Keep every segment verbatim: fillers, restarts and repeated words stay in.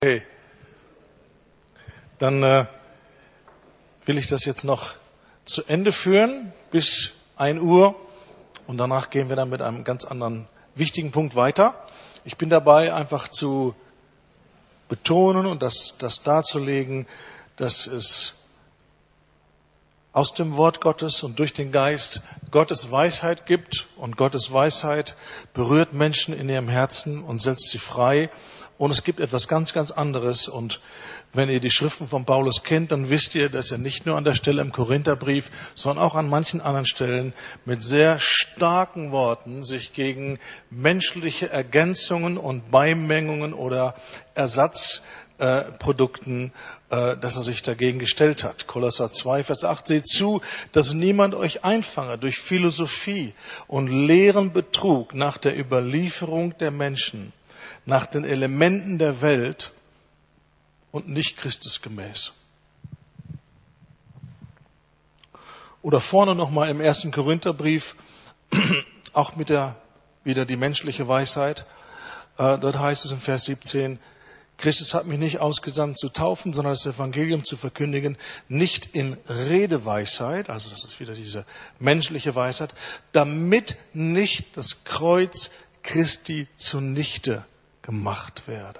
Okay, dann äh, will ich das jetzt noch zu Ende führen bis ein Uhr und danach gehen wir dann mit einem ganz anderen wichtigen Punkt weiter. Ich bin dabei, einfach zu betonen und das, das darzulegen, dass es aus dem Wort Gottes und durch den Geist Gottes Weisheit gibt und Gottes Weisheit berührt Menschen in ihrem Herzen und setzt sie frei. Und es gibt etwas ganz, ganz anderes. Und wenn ihr die Schriften von Paulus kennt, dann wisst ihr, dass er nicht nur an der Stelle im Korintherbrief, sondern auch an manchen anderen Stellen mit sehr starken Worten sich gegen menschliche Ergänzungen und Beimengungen oder Ersatzprodukten, äh, dass er sich dagegen gestellt hat. Kolosser zwei, Vers acht, seht zu, dass niemand euch einfange durch Philosophie und leeren Betrug nach der Überlieferung der Menschen, nach den Elementen der Welt und nicht Christusgemäß. Oder vorne nochmal im ersten Korintherbrief, auch mit der, wieder die menschliche Weisheit. Äh, dort heißt es in Vers siebzehn, Christus hat mich nicht ausgesandt zu taufen, sondern das Evangelium zu verkündigen, nicht in Redeweisheit, also das ist wieder diese menschliche Weisheit, damit nicht das Kreuz Christi zunichte gemacht werde.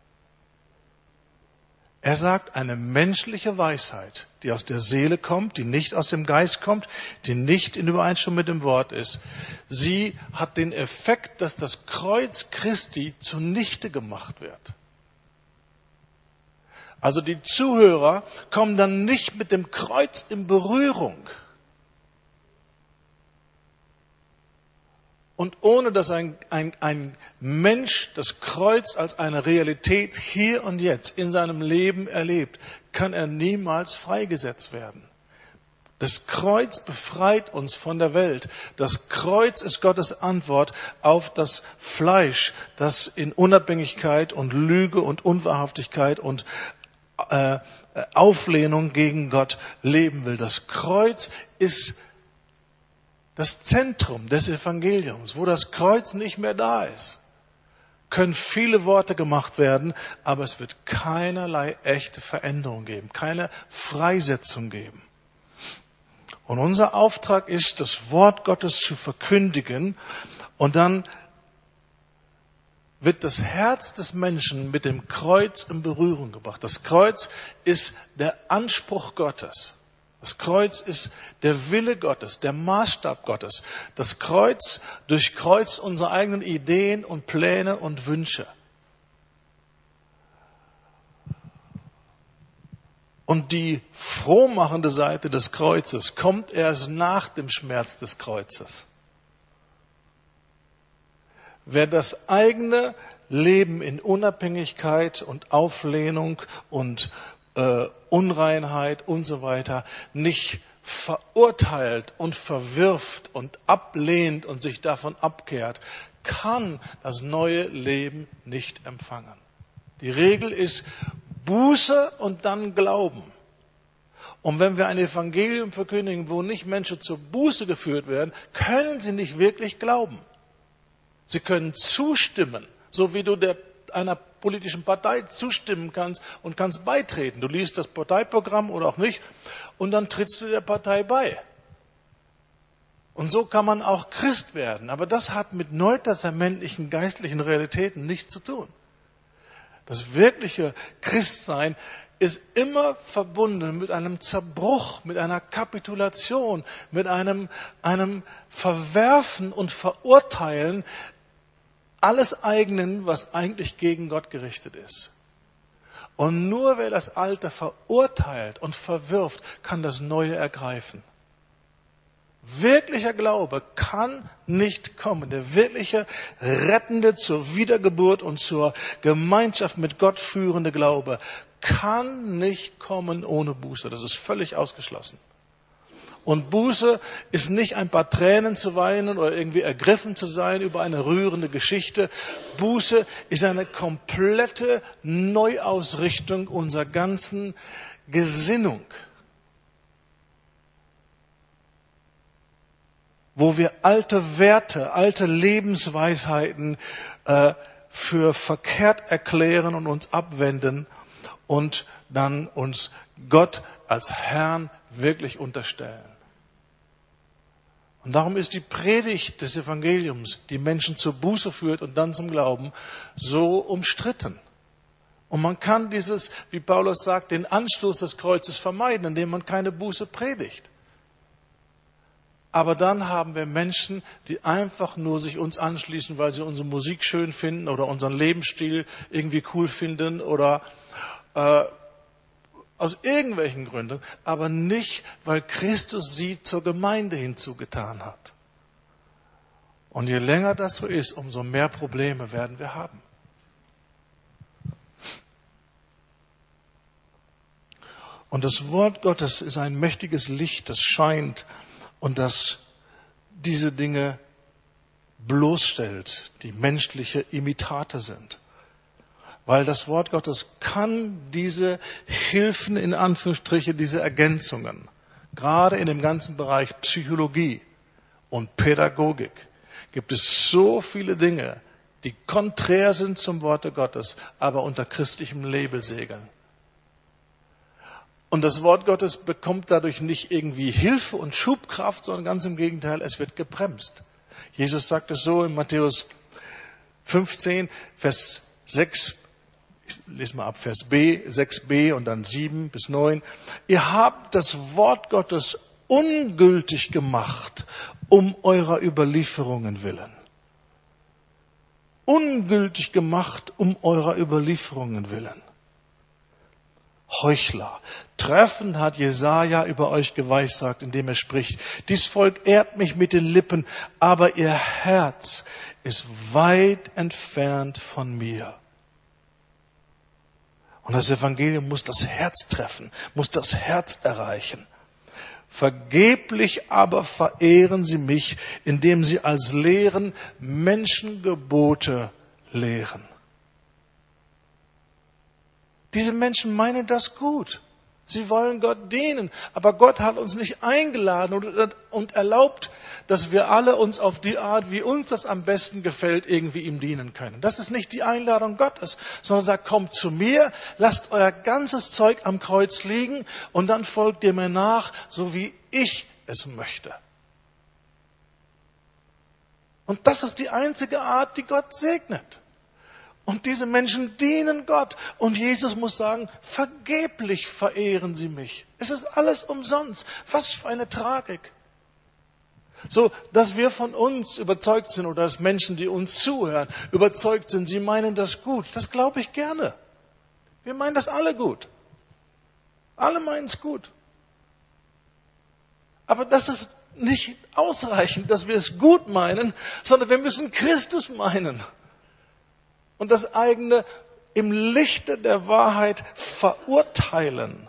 Er sagt, eine menschliche Weisheit, die aus der Seele kommt, die nicht aus dem Geist kommt, die nicht in Übereinstimmung mit dem Wort ist, sie hat den Effekt, dass das Kreuz Christi zunichte gemacht wird. Also die Zuhörer kommen dann nicht mit dem Kreuz in Berührung. Und ohne dass ein, ein, ein Mensch das Kreuz als eine Realität hier und jetzt in seinem Leben erlebt, kann er niemals freigesetzt werden. Das Kreuz befreit uns von der Welt. Das Kreuz ist Gottes Antwort auf das Fleisch, das in Unabhängigkeit und Lüge und Unwahrhaftigkeit und äh, Auflehnung gegen Gott leben will. Das Kreuz ist das Zentrum des Evangeliums. Wo das Kreuz nicht mehr da ist, können viele Worte gemacht werden, aber es wird keinerlei echte Veränderung geben, keine Freisetzung geben. Und unser Auftrag ist, das Wort Gottes zu verkündigen, und dann wird das Herz des Menschen mit dem Kreuz in Berührung gebracht. Das Kreuz ist der Anspruch Gottes. Das Kreuz ist der Wille Gottes, der Maßstab Gottes. Das Kreuz durchkreuzt unsere eigenen Ideen und Pläne und Wünsche. Und die frohmachende Seite des Kreuzes kommt erst nach dem Schmerz des Kreuzes. Wer das eigene Leben in Unabhängigkeit und Auflehnung und äh, Unreinheit und so weiter nicht verurteilt und verwirft und ablehnt und sich davon abkehrt, kann das neue Leben nicht empfangen. Die Regel ist Buße und dann Glauben. Und wenn wir ein Evangelium verkündigen, wo nicht Menschen zur Buße geführt werden, können sie nicht wirklich glauben. Sie können zustimmen, so wie du der, einer politischen Partei zustimmen kannst und kannst beitreten. Du liest das Parteiprogramm oder auch nicht und dann trittst du der Partei bei. Und so kann man auch Christ werden. Aber das hat mit neutestamentlichen geistlichen Realitäten nichts zu tun. Das wirkliche Christsein ist immer verbunden mit einem Zerbruch, mit einer Kapitulation, mit einem, einem Verwerfen und Verurteilen alles Eigenen, was eigentlich gegen Gott gerichtet ist. Und nur wer das Alte verurteilt und verwirft, kann das Neue ergreifen. Wirklicher Glaube kann nicht kommen. Der wirkliche, rettende, zur Wiedergeburt und zur Gemeinschaft mit Gott führende Glaube kann nicht kommen ohne Buße. Das ist völlig ausgeschlossen. Und Buße ist nicht ein paar Tränen zu weinen oder irgendwie ergriffen zu sein über eine rührende Geschichte. Buße ist eine komplette Neuausrichtung unserer ganzen Gesinnung. Wo wir alte Werte, alte Lebensweisheiten äh, für verkehrt erklären und uns abwenden und dann uns Gott als Herrn wirklich unterstellen. Und darum ist die Predigt des Evangeliums, die Menschen zur Buße führt und dann zum Glauben, so umstritten. Und man kann dieses, wie Paulus sagt, den Anstoß des Kreuzes vermeiden, indem man keine Buße predigt. Aber dann haben wir Menschen, die einfach nur sich uns anschließen, weil sie unsere Musik schön finden oder unseren Lebensstil irgendwie cool finden oder äh, aus irgendwelchen Gründen, aber nicht, weil Christus sie zur Gemeinde hinzugetan hat. Und je länger das so ist, umso mehr Probleme werden wir haben. Und das Wort Gottes ist ein mächtiges Licht, das scheint und das diese Dinge bloßstellt, die menschliche Imitate sind. Weil das Wort Gottes kann diese Hilfen, in Anführungsstriche, diese Ergänzungen, gerade in dem ganzen Bereich Psychologie und Pädagogik, gibt es so viele Dinge, die konträr sind zum Worte Gottes, aber unter christlichem Label segeln. Und das Wort Gottes bekommt dadurch nicht irgendwie Hilfe und Schubkraft, sondern ganz im Gegenteil, es wird gebremst. Jesus sagt es so in Matthäus fünfzehn, Vers sechs, ich lese mal ab, Vers B, sechs b und dann sieben bis neun. Ihr habt das Wort Gottes ungültig gemacht, um eurer Überlieferungen willen. Ungültig gemacht, um eurer Überlieferungen willen. Heuchler. Treffend hat Jesaja über euch geweissagt, indem er spricht: Dies Volk ehrt mich mit den Lippen, aber ihr Herz ist weit entfernt von mir. Und das Evangelium muss das Herz treffen, muss das Herz erreichen. Vergeblich aber verehren sie mich, indem sie als Lehren Menschengebote lehren. Diese Menschen meinen das gut. Sie wollen Gott dienen. Aber Gott hat uns nicht eingeladen und erlaubt, dass wir alle uns auf die Art, wie uns das am besten gefällt, irgendwie ihm dienen können. Das ist nicht die Einladung Gottes, sondern er sagt, kommt zu mir, lasst euer ganzes Zeug am Kreuz liegen und dann folgt ihr mir nach, so wie ich es möchte. Und das ist die einzige Art, die Gott segnet. Und diese Menschen dienen Gott. Und Jesus muss sagen, vergeblich verehren sie mich. Es ist alles umsonst. Was für eine Tragik. So, dass wir von uns überzeugt sind oder dass Menschen, die uns zuhören, überzeugt sind, sie meinen das gut. Das glaube ich gerne. Wir meinen das alle gut. Alle meinen es gut. Aber das ist nicht ausreichend, dass wir es gut meinen, sondern wir müssen Christus meinen. Und das eigene im Lichte der Wahrheit verurteilen.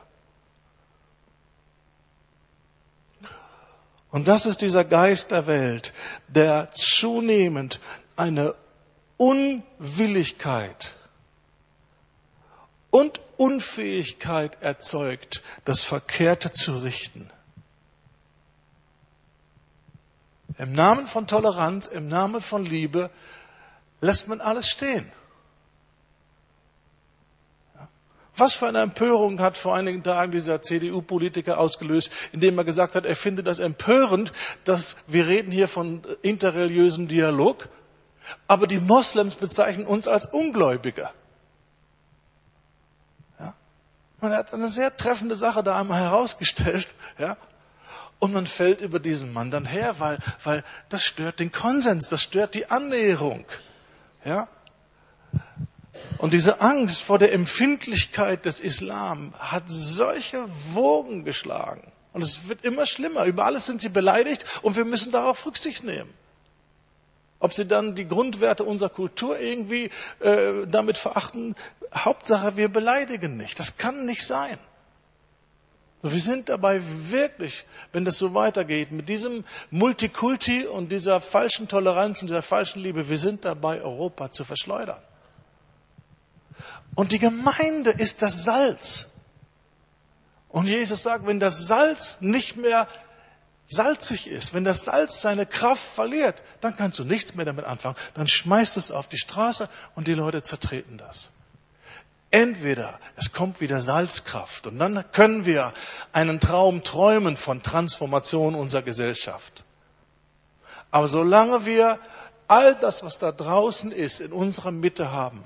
Und das ist dieser Geist der Welt, der zunehmend eine Unwilligkeit und Unfähigkeit erzeugt, das Verkehrte zu richten. Im Namen von Toleranz, im Namen von Liebe lässt man alles stehen. Was für eine Empörung hat vor einigen Tagen dieser C D U-Politiker ausgelöst, indem er gesagt hat, er findet das empörend, dass wir reden hier von interreligiösem Dialog, aber die Moslems bezeichnen uns als Ungläubige. Ja? Man hat eine sehr treffende Sache da einmal herausgestellt, ja? Und man fällt über diesen Mann dann her, weil, weil das stört den Konsens, das stört die Annäherung. Ja? Und diese Angst vor der Empfindlichkeit des Islam hat solche Wogen geschlagen. Und es wird immer schlimmer. Über alles sind sie beleidigt und wir müssen darauf Rücksicht nehmen. Ob sie dann die Grundwerte unserer Kultur irgendwie äh, damit verachten, Hauptsache wir beleidigen nicht. Das kann nicht sein. So, wir sind dabei wirklich, wenn das so weitergeht, mit diesem Multikulti und dieser falschen Toleranz und dieser falschen Liebe, wir sind dabei, Europa zu verschleudern. Und die Gemeinde ist das Salz. Und Jesus sagt, wenn das Salz nicht mehr salzig ist, wenn das Salz seine Kraft verliert, dann kannst du nichts mehr damit anfangen. Dann schmeißt es auf die Straße und die Leute zertreten das. Entweder es kommt wieder Salzkraft und dann können wir einen Traum träumen von Transformation unserer Gesellschaft. Aber solange wir all das, was da draußen ist, in unserer Mitte haben,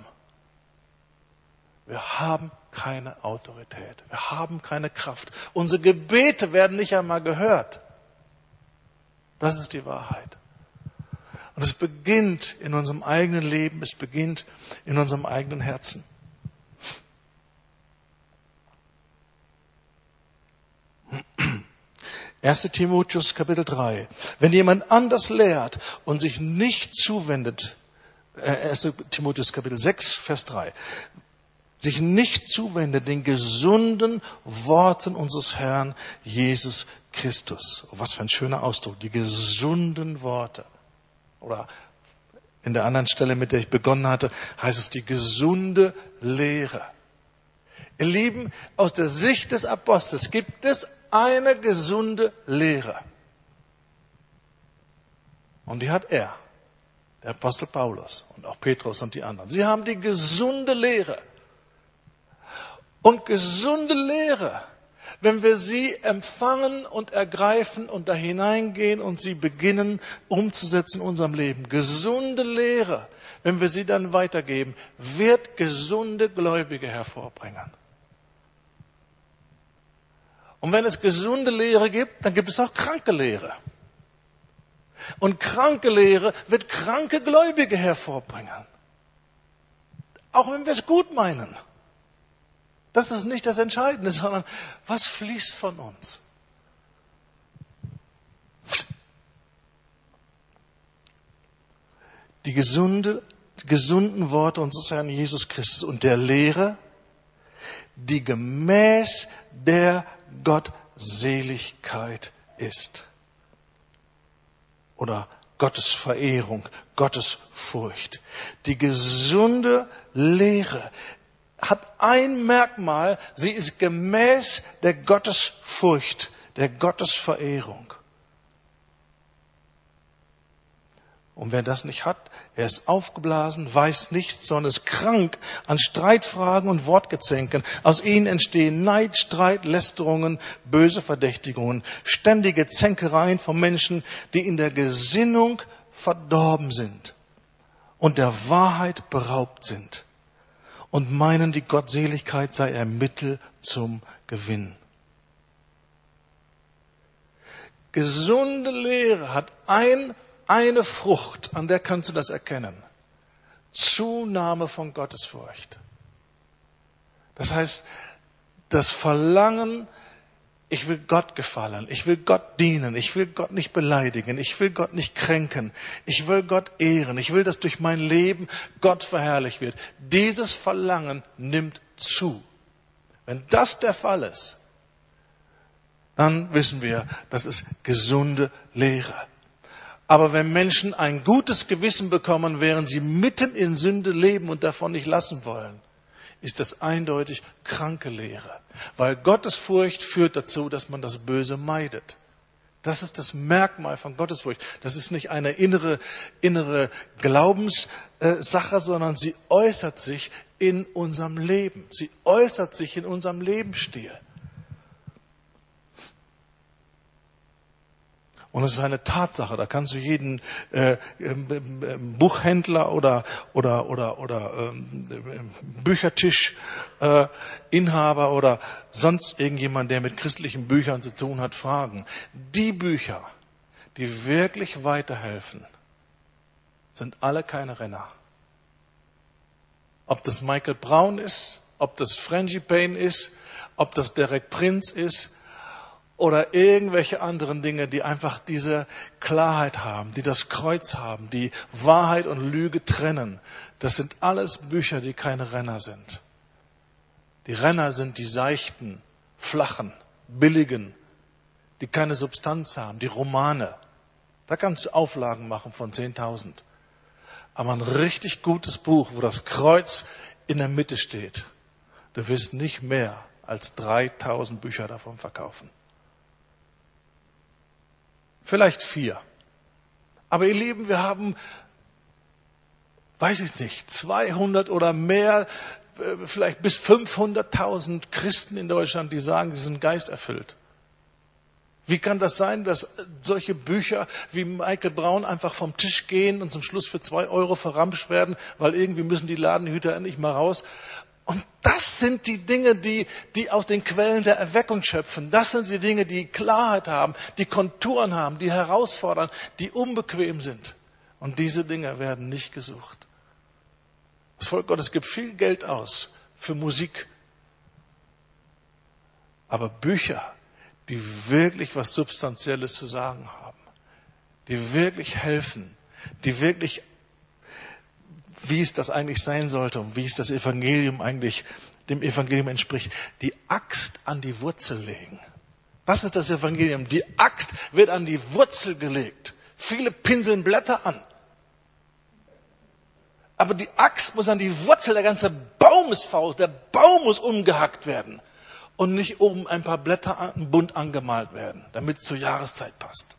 wir haben keine Autorität, wir haben keine Kraft. Unsere Gebete werden nicht einmal gehört. Das ist die Wahrheit. Und es beginnt in unserem eigenen Leben, es beginnt in unserem eigenen Herzen. erster Timotheus Kapitel drei. Wenn jemand anders lehrt und sich nicht zuwendet, äh, erster Timotheus Kapitel sechs, Vers drei, sich nicht zuwendet den gesunden Worten unseres Herrn Jesus Christus. Oh, was für ein schöner Ausdruck, die gesunden Worte. Oder in der anderen Stelle, mit der ich begonnen hatte, heißt es die gesunde Lehre. Ihr Lieben, aus der Sicht des Apostels gibt es eine gesunde Lehre. Und die hat er, der Apostel Paulus und auch Petrus und die anderen. Sie haben die gesunde Lehre. Und gesunde Lehre, wenn wir sie empfangen und ergreifen und da hineingehen und sie beginnen umzusetzen in unserem Leben. Gesunde Lehre, wenn wir sie dann weitergeben, wird gesunde Gläubige hervorbringen. Und wenn es gesunde Lehre gibt, dann gibt es auch kranke Lehre. Und kranke Lehre wird kranke Gläubige hervorbringen. Auch wenn wir es gut meinen. Das ist nicht das Entscheidende, sondern was fließt von uns? Die gesunde, die gesunden Worte unseres Herrn Jesus Christus und der Lehre, die gemäß der Gottseligkeit ist. Oder Gottes Verehrung, Gottes Furcht. Die gesunde Lehre hat ein Merkmal, sie ist gemäß der Gottesfurcht, der Gottesverehrung. Und wer das nicht hat, er ist aufgeblasen, weiß nichts, sondern ist krank an Streitfragen und Wortgezänken. Aus ihnen entstehen Neid, Streit, Lästerungen, böse Verdächtigungen, ständige Zänkereien von Menschen, die in der Gesinnung verdorben sind und der Wahrheit beraubt sind und meinen, die Gottseligkeit sei ein Mittel zum Gewinn. Gesunde Lehre hat ein Eine Frucht, an der kannst du das erkennen. Zunahme von Gottesfurcht. Das heißt, das Verlangen, ich will Gott gefallen, ich will Gott dienen, ich will Gott nicht beleidigen, ich will Gott nicht kränken, ich will Gott ehren, ich will, dass durch mein Leben Gott verherrlicht wird. Dieses Verlangen nimmt zu. Wenn das der Fall ist, dann wissen wir, das ist gesunde Lehre. Aber wenn Menschen ein gutes Gewissen bekommen, während sie mitten in Sünde leben und davon nicht lassen wollen, ist das eindeutig kranke Lehre. Weil Gottesfurcht führt dazu, dass man das Böse meidet. Das ist das Merkmal von Gottesfurcht. Das ist nicht eine innere, innere Glaubenssache, sondern sie äußert sich in unserem Leben. Sie äußert sich in unserem Lebensstil. Und es ist eine Tatsache, da kannst du jeden äh, Buchhändler oder oder oder oder ähm, Büchertischinhaber äh, Inhaber oder sonst irgendjemand, der mit christlichen Büchern zu tun hat, fragen. Die Bücher, die wirklich weiterhelfen, sind alle keine Renner. Ob das Michael Brown ist, ob das Frangipane ist, ob das Derek Prince ist, oder irgendwelche anderen Dinge, die einfach diese Klarheit haben, die das Kreuz haben, die Wahrheit und Lüge trennen. Das sind alles Bücher, die keine Renner sind. Die Renner sind die seichten, flachen, billigen, die keine Substanz haben, die Romane. Da kannst du Auflagen machen von zehntausend. Aber ein richtig gutes Buch, wo das Kreuz in der Mitte steht, du wirst nicht mehr als dreitausend Bücher davon verkaufen. vielleicht vier. Aber ihr Lieben, wir haben, weiß ich nicht, zweihundert oder mehr, vielleicht bis fünfhunderttausend Christen in Deutschland, die sagen, sie sind geisterfüllt. Wie kann das sein, dass solche Bücher wie Michael Brown einfach vom Tisch gehen und zum Schluss für zwei Euro verramscht werden, weil irgendwie müssen die Ladenhüter endlich mal raus? Und das sind die Dinge, die, die aus den Quellen der Erweckung schöpfen. Das sind die Dinge, die Klarheit haben, die Konturen haben, die herausfordern, die unbequem sind. Und diese Dinge werden nicht gesucht. Das Volk Gottes gibt viel Geld aus für Musik. Aber Bücher, die wirklich was Substanzielles zu sagen haben, die wirklich helfen, die wirklich, wie es das eigentlich sein sollte und wie es das Evangelium eigentlich dem Evangelium entspricht, die Axt an die Wurzel legen. Das ist das Evangelium. Die Axt wird an die Wurzel gelegt. Viele pinseln Blätter an. Aber die Axt muss an die Wurzel, der ganze Baum ist faul, der Baum muss umgehackt werden. Und nicht oben ein paar Blätter bunt angemalt werden, damit es zur Jahreszeit passt.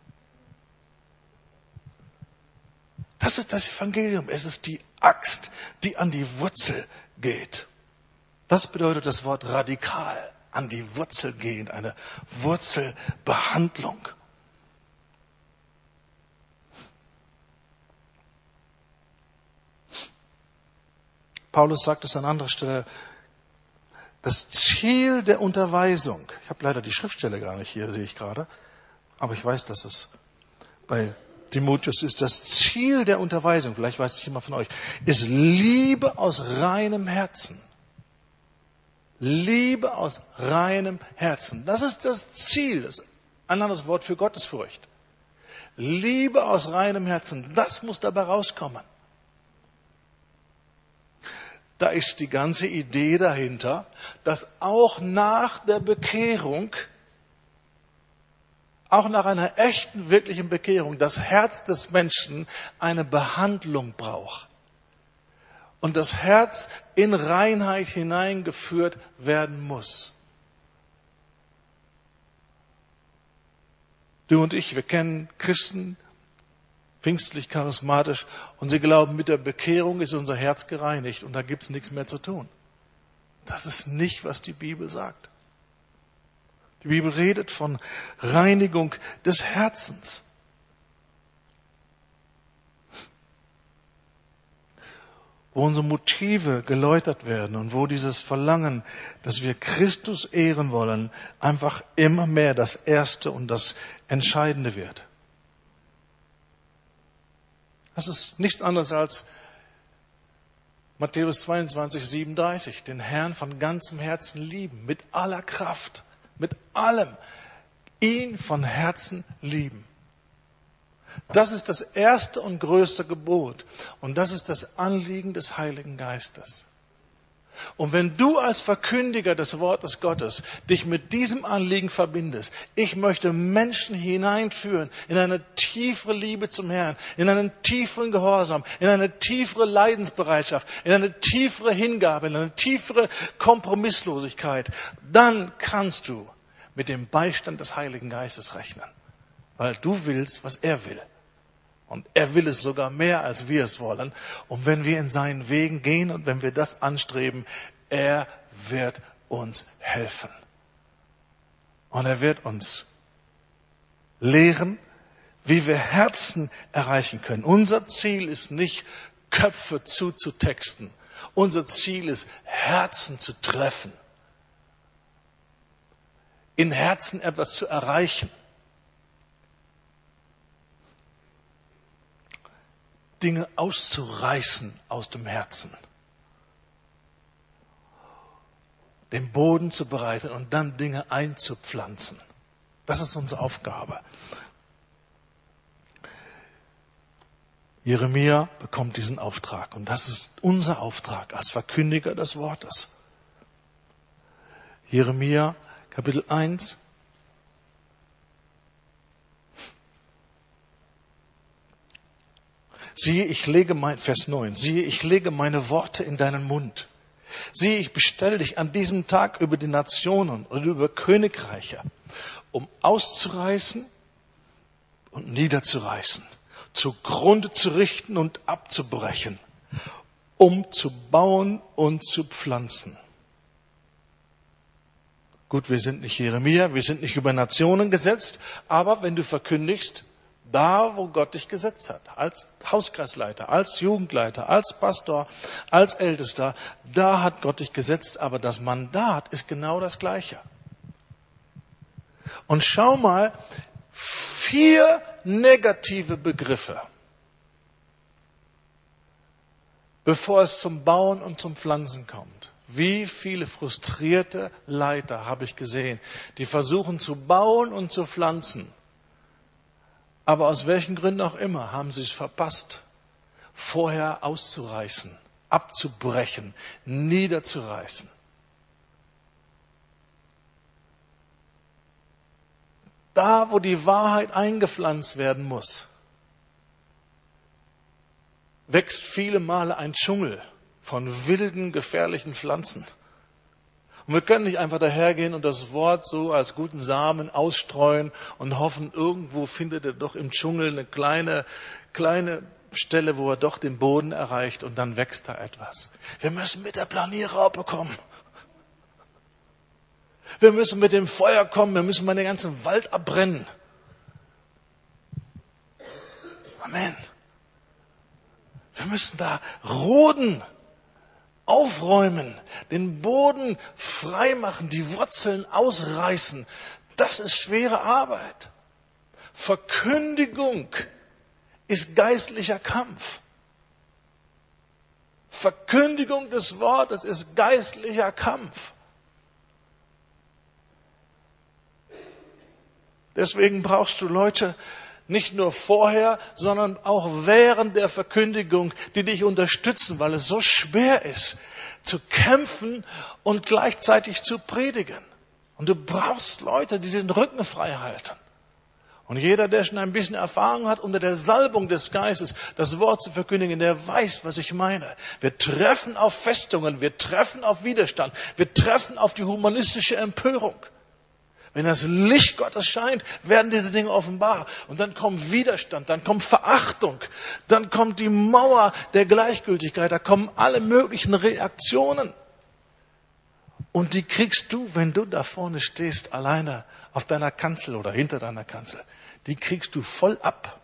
Das ist das Evangelium. Es ist die Axt, die an die Wurzel geht. Das bedeutet das Wort radikal. An die Wurzel gehen, eine Wurzelbehandlung. Paulus sagt es an anderer Stelle, das Ziel der Unterweisung, ich habe leider die Schriftstelle gar nicht hier, sehe ich gerade, aber ich weiß, dass es bei Timotheus ist, das Ziel der Unterweisung, vielleicht weiß ich jemand von euch, ist Liebe aus reinem Herzen. Liebe aus reinem Herzen. Das ist das Ziel, das ist ein anderes Wort für Gottesfurcht. Liebe aus reinem Herzen, das muss dabei rauskommen. Da ist die ganze Idee dahinter, dass auch nach der Bekehrung, auch nach einer echten, wirklichen Bekehrung, das Herz des Menschen eine Behandlung braucht. Und das Herz in Reinheit hineingeführt werden muss. Du und ich, wir kennen Christen, pfingstlich, charismatisch, und sie glauben, mit der Bekehrung ist unser Herz gereinigt und da gibt es nichts mehr zu tun. Das ist nicht, was die Bibel sagt. Die Bibel redet von Reinigung des Herzens. Wo unsere Motive geläutert werden und wo dieses Verlangen, dass wir Christus ehren wollen, einfach immer mehr das Erste und das Entscheidende wird. Das ist nichts anderes als Matthäus zweiundzwanzig, siebenunddreißig. Den Herrn von ganzem Herzen lieben, mit aller Kraft, mit allem. Ihn von Herzen lieben. Das ist das erste und größte Gebot. Und das ist das Anliegen des Heiligen Geistes. Und wenn du als Verkündiger des Wortes Gottes dich mit diesem Anliegen verbindest, ich möchte Menschen hineinführen in eine tiefere Liebe zum Herrn, in einen tieferen Gehorsam, in eine tiefere Leidensbereitschaft, in eine tiefere Hingabe, in eine tiefere Kompromisslosigkeit, dann kannst du mit dem Beistand des Heiligen Geistes rechnen. Weil du willst, was er will. Und er will es sogar mehr, als wir es wollen. Und wenn wir in seinen Wegen gehen und wenn wir das anstreben, er wird uns helfen. Und er wird uns lehren, wie wir Herzen erreichen können. Unser Ziel ist nicht, Köpfe zuzutexten. Unser Ziel ist, Herzen zu treffen. In Herzen etwas zu erreichen. Dinge auszureißen aus dem Herzen. Den Boden zu bereiten und dann Dinge einzupflanzen. Das ist unsere Aufgabe. Jeremia bekommt diesen Auftrag und das ist unser Auftrag als Verkündiger des Wortes. Jeremia Kapitel eins. Siehe, ich lege mein, Vers neun, siehe, ich lege meine Worte in deinen Mund. Siehe, ich bestelle dich an diesem Tag über die Nationen und über Königreiche, um auszureißen und niederzureißen, zugrunde zu richten und abzubrechen, um zu bauen und zu pflanzen. Gut, wir sind nicht Jeremia, wir sind nicht über Nationen gesetzt, aber wenn du verkündigst, da, wo Gott dich gesetzt hat, als Hauskreisleiter, als Jugendleiter, als Pastor, als Ältester, da hat Gott dich gesetzt, aber das Mandat ist genau das Gleiche. Und schau mal, vier negative Begriffe, bevor es zum Bauen und zum Pflanzen kommt. Wie viele frustrierte Leiter habe ich gesehen, die versuchen zu bauen und zu pflanzen. Aber aus welchen Gründen auch immer haben sie es verpasst, vorher auszureißen, abzubrechen, niederzureißen. Da, wo die Wahrheit eingepflanzt werden muss, wächst viele Male ein Dschungel von wilden, gefährlichen Pflanzen. Und wir können nicht einfach dahergehen und das Wort so als guten Samen ausstreuen und hoffen, irgendwo findet er doch im Dschungel eine kleine, kleine Stelle, wo er doch den Boden erreicht und dann wächst da etwas. Wir müssen mit der Planierraupe kommen. Wir müssen mit dem Feuer kommen, wir müssen mal den ganzen Wald abbrennen. Amen. Wir müssen da roden, aufräumen, den Boden freimachen, die Wurzeln ausreißen. Das ist schwere Arbeit. Verkündigung ist geistlicher Kampf. Verkündigung des Wortes ist geistlicher Kampf. Deswegen brauchst du Leute nicht nur vorher, sondern auch während der Verkündigung, die dich unterstützen, weil es so schwer ist, zu kämpfen und gleichzeitig zu predigen. Und du brauchst Leute, die den Rücken frei halten. Und jeder, der schon ein bisschen Erfahrung hat, unter der Salbung des Geistes das Wort zu verkündigen, der weiß, was ich meine. Wir treffen auf Festungen, wir treffen auf Widerstand, wir treffen auf die humanistische Empörung. Wenn das Licht Gottes scheint, werden diese Dinge offenbar. Und dann kommt Widerstand, dann kommt Verachtung, dann kommt die Mauer der Gleichgültigkeit, da kommen alle möglichen Reaktionen. Und die kriegst du, wenn du da vorne stehst, alleine auf deiner Kanzel oder hinter deiner Kanzel, die kriegst du voll ab.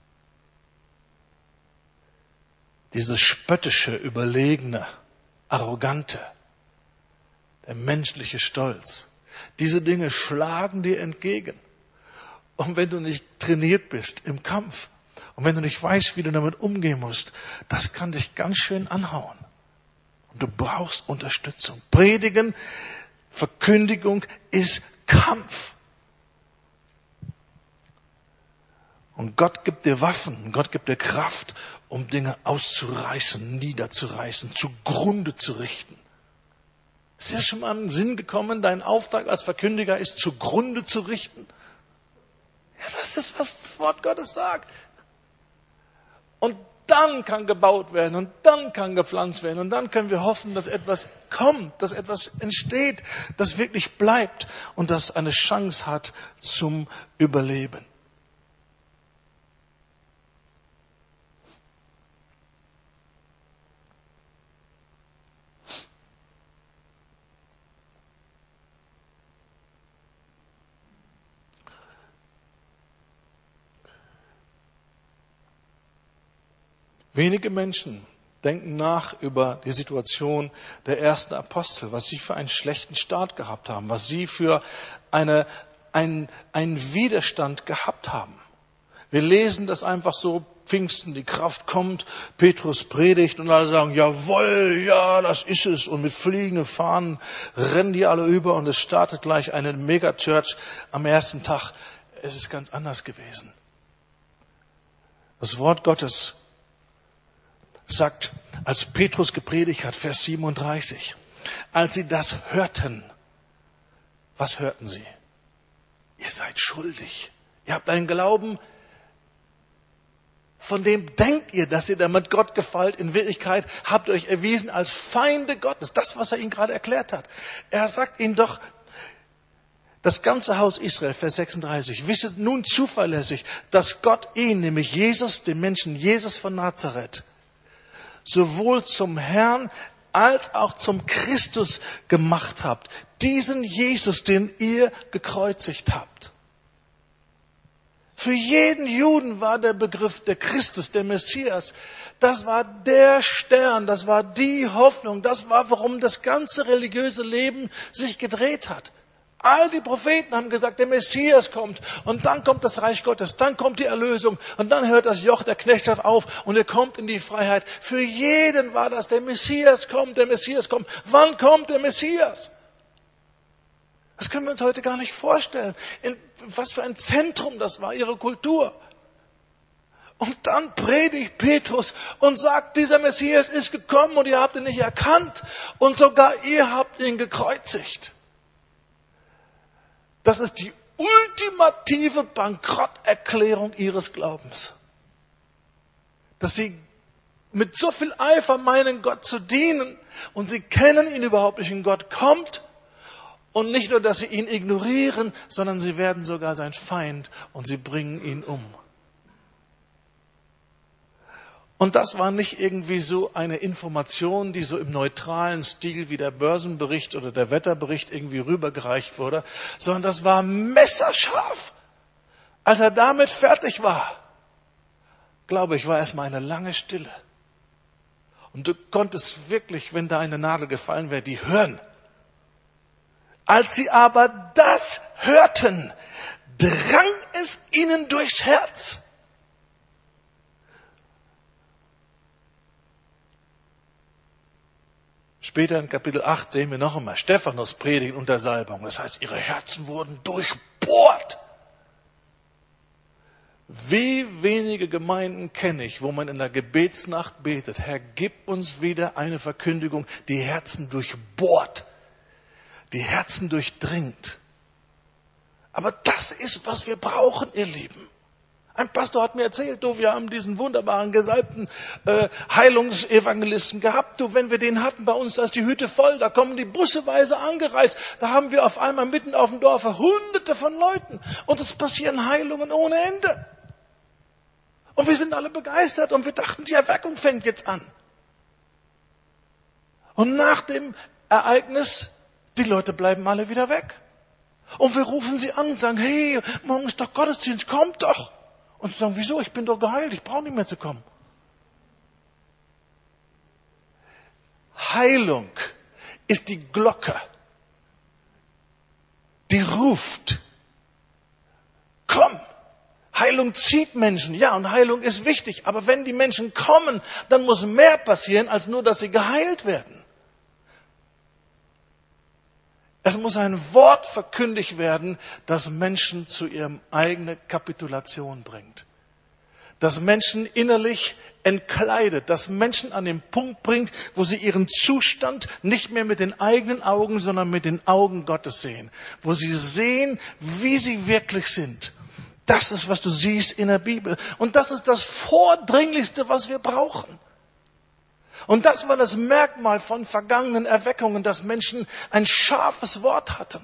Dieses spöttische, überlegene, arrogante, der menschliche Stolz. Diese Dinge schlagen dir entgegen. Und wenn du nicht trainiert bist im Kampf und wenn du nicht weißt, wie du damit umgehen musst, das kann dich ganz schön anhauen. Und du brauchst Unterstützung. Predigen, Verkündigung ist Kampf. Und Gott gibt dir Waffen, Gott gibt dir Kraft, um Dinge auszureißen, niederzureißen, zugrunde zu richten. Ist dir schon mal im Sinn gekommen, dein Auftrag als Verkündiger ist, zugrunde zu richten? Ja, das ist, was das Wort Gottes sagt. Und dann kann gebaut werden und dann kann gepflanzt werden und dann können wir hoffen, dass etwas kommt, dass etwas entsteht, das wirklich bleibt und das eine Chance hat zum Überleben. Wenige Menschen denken nach über die Situation der ersten Apostel, was sie für einen schlechten Start gehabt haben, was sie für eine, ein, einen Widerstand gehabt haben. Wir lesen das einfach so, Pfingsten, die Kraft kommt, Petrus predigt und alle sagen, jawohl, ja, das ist es. Und mit fliegenden Fahnen rennen die alle über und es startet gleich eine Megachurch am ersten Tag. Es ist ganz anders gewesen. Das Wort Gottes sagt, als Petrus gepredigt hat, Vers siebenunddreißig, als sie das hörten, was hörten sie? Ihr seid schuldig. Ihr habt einen Glauben, von dem denkt ihr, dass ihr damit Gott gefällt. In Wirklichkeit habt ihr euch erwiesen als Feinde Gottes. Das, was er ihnen gerade erklärt hat. Er sagt ihnen doch, Das ganze Haus Israel, Vers sechsunddreißig, wisset nun zuverlässig, dass Gott ihn, nämlich Jesus, den Menschen Jesus von Nazareth, sowohl zum Herrn als auch zum Christus gemacht habt. Diesen Jesus, den ihr gekreuzigt habt. Für jeden Juden war der Begriff der Christus, der Messias, das war der Stern, das war die Hoffnung, das war, warum das ganze religiöse Leben sich gedreht hat. All die Propheten haben gesagt, der Messias kommt und dann kommt das Reich Gottes, dann kommt die Erlösung und dann hört das Joch der Knechtschaft auf und er kommt in die Freiheit. Für jeden war das, der Messias kommt, der Messias kommt. Wann kommt der Messias? Das können wir uns heute gar nicht vorstellen. In was für ein Zentrum das war, ihre Kultur. Und dann predigt Petrus und sagt, dieser Messias ist gekommen und ihr habt ihn nicht erkannt und sogar ihr habt ihn gekreuzigt. Das ist die ultimative Bankrotterklärung ihres Glaubens. Dass sie mit so viel Eifer meinen, Gott zu dienen und sie kennen ihn überhaupt nicht und Gott kommt. Und nicht nur, dass sie ihn ignorieren, sondern sie werden sogar sein Feind und sie bringen ihn um. Und das war nicht irgendwie so eine Information, die so im neutralen Stil wie der Börsenbericht oder der Wetterbericht irgendwie rübergereicht wurde, sondern das war messerscharf. Als er damit fertig war, glaube ich, war erstmal eine lange Stille. Und du konntest wirklich, wenn da eine Nadel gefallen wäre, die hören. Als sie aber das hörten, drang es ihnen durchs Herz. Später in Kapitel acht sehen wir noch einmal Stephanus predigen unter Salbung. Das heißt, ihre Herzen wurden durchbohrt. Wie wenige Gemeinden kenne ich, wo man in der Gebetsnacht betet, Herr, gib uns wieder eine Verkündigung, die Herzen durchbohrt, die Herzen durchdringt. Aber das ist, was wir brauchen, ihr Lieben. Ein Pastor hat mir erzählt, du, wir haben diesen wunderbaren, gesalbten äh, Heilungsevangelisten gehabt. Du, wenn wir den hatten bei uns, da ist die Hütte voll, da kommen die busseweise angereist. Da haben wir auf einmal mitten auf dem Dorf hunderte von Leuten. Und es passieren Heilungen ohne Ende. Und wir sind alle begeistert und wir dachten, die Erweckung fängt jetzt an. Und nach dem Ereignis, die Leute bleiben alle wieder weg. Und wir rufen sie an und sagen, hey, morgen ist doch Gottesdienst, kommt doch. Und sie sagen, wieso? Ich bin doch geheilt, ich brauche nicht mehr zu kommen. Heilung ist die Glocke, die ruft. Komm! Heilung zieht Menschen, ja, und Heilung ist wichtig. Aber wenn die Menschen kommen, dann muss mehr passieren, als nur, dass sie geheilt werden. Es muss ein Wort verkündigt werden, das Menschen zu ihrem eigenen Kapitulation bringt. Das Menschen innerlich entkleidet, das Menschen an den Punkt bringt, wo sie ihren Zustand nicht mehr mit den eigenen Augen, sondern mit den Augen Gottes sehen. Wo sie sehen, wie sie wirklich sind. Das ist, was du siehst in der Bibel. Und das ist das Vordringlichste, was wir brauchen. Und das war das Merkmal von vergangenen Erweckungen, dass Menschen ein scharfes Wort hatten.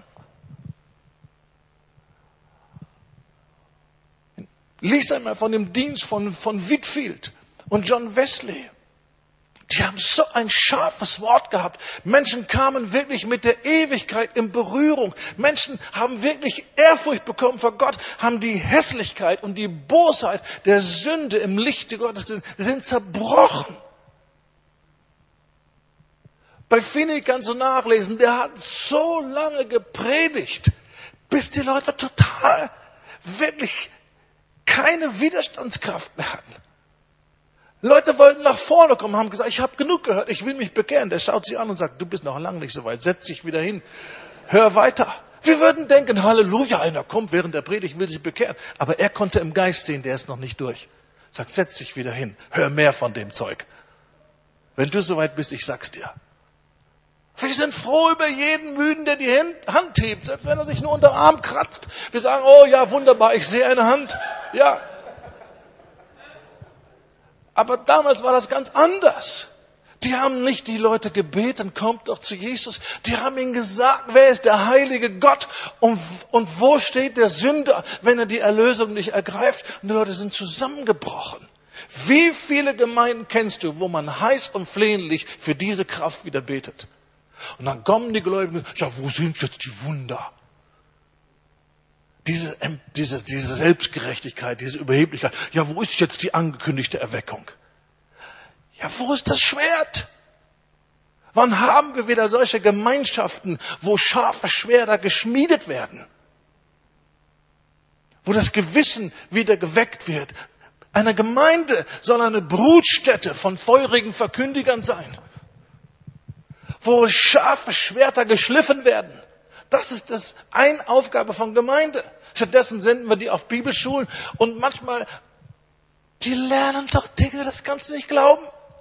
Lies einmal von dem Dienst von, von Whitefield und John Wesley. Die haben so ein scharfes Wort gehabt. Menschen kamen wirklich mit der Ewigkeit in Berührung. Menschen haben wirklich Ehrfurcht bekommen vor Gott, haben die Hässlichkeit und die Bosheit der Sünde im Lichte Gottes gesehen, sind zerbrochen. Bei Finney kannst du nachlesen, der hat so lange gepredigt, bis die Leute total, wirklich keine Widerstandskraft mehr hatten. Leute wollten nach vorne kommen, haben gesagt, ich habe genug gehört, ich will mich bekehren. Der schaut sie an und sagt, du bist noch lange nicht so weit, setz dich wieder hin, hör weiter. Wir würden denken, Halleluja, einer kommt während der Predigt, will sich bekehren. Aber er konnte im Geist sehen, der ist noch nicht durch. Sagt, setz dich wieder hin, hör mehr von dem Zeug. Wenn du so weit bist, ich sag's dir. Wir sind froh über jeden Müden, der die Hand hebt, selbst wenn er sich nur unter den Arm kratzt. Wir sagen, oh ja, wunderbar, ich sehe eine Hand. Ja. Aber damals war das ganz anders. Die haben nicht die Leute gebeten, kommt doch zu Jesus. Die haben ihnen gesagt, wer ist der heilige Gott und, und wo steht der Sünder, wenn er die Erlösung nicht ergreift. Und die Leute sind zusammengebrochen. Wie viele Gemeinden kennst du, wo man heiß und flehentlich für diese Kraft wieder betet? Und dann kommen die Gläubigen und sagen, ja, wo sind jetzt die Wunder? Diese, diese, diese Selbstgerechtigkeit, diese Überheblichkeit. Ja, wo ist jetzt die angekündigte Erweckung? Ja, wo ist das Schwert? Wann haben wir wieder solche Gemeinschaften, wo scharfe Schwerter geschmiedet werden? Wo das Gewissen wieder geweckt wird. Eine Gemeinde soll eine Brutstätte von feurigen Verkündigern sein. Wo scharfe Schwerter geschliffen werden. Das ist das eine Aufgabe von Gemeinde. Stattdessen senden wir die auf Bibelschulen und manchmal, die lernen doch Dinge, das kannst du nicht glauben.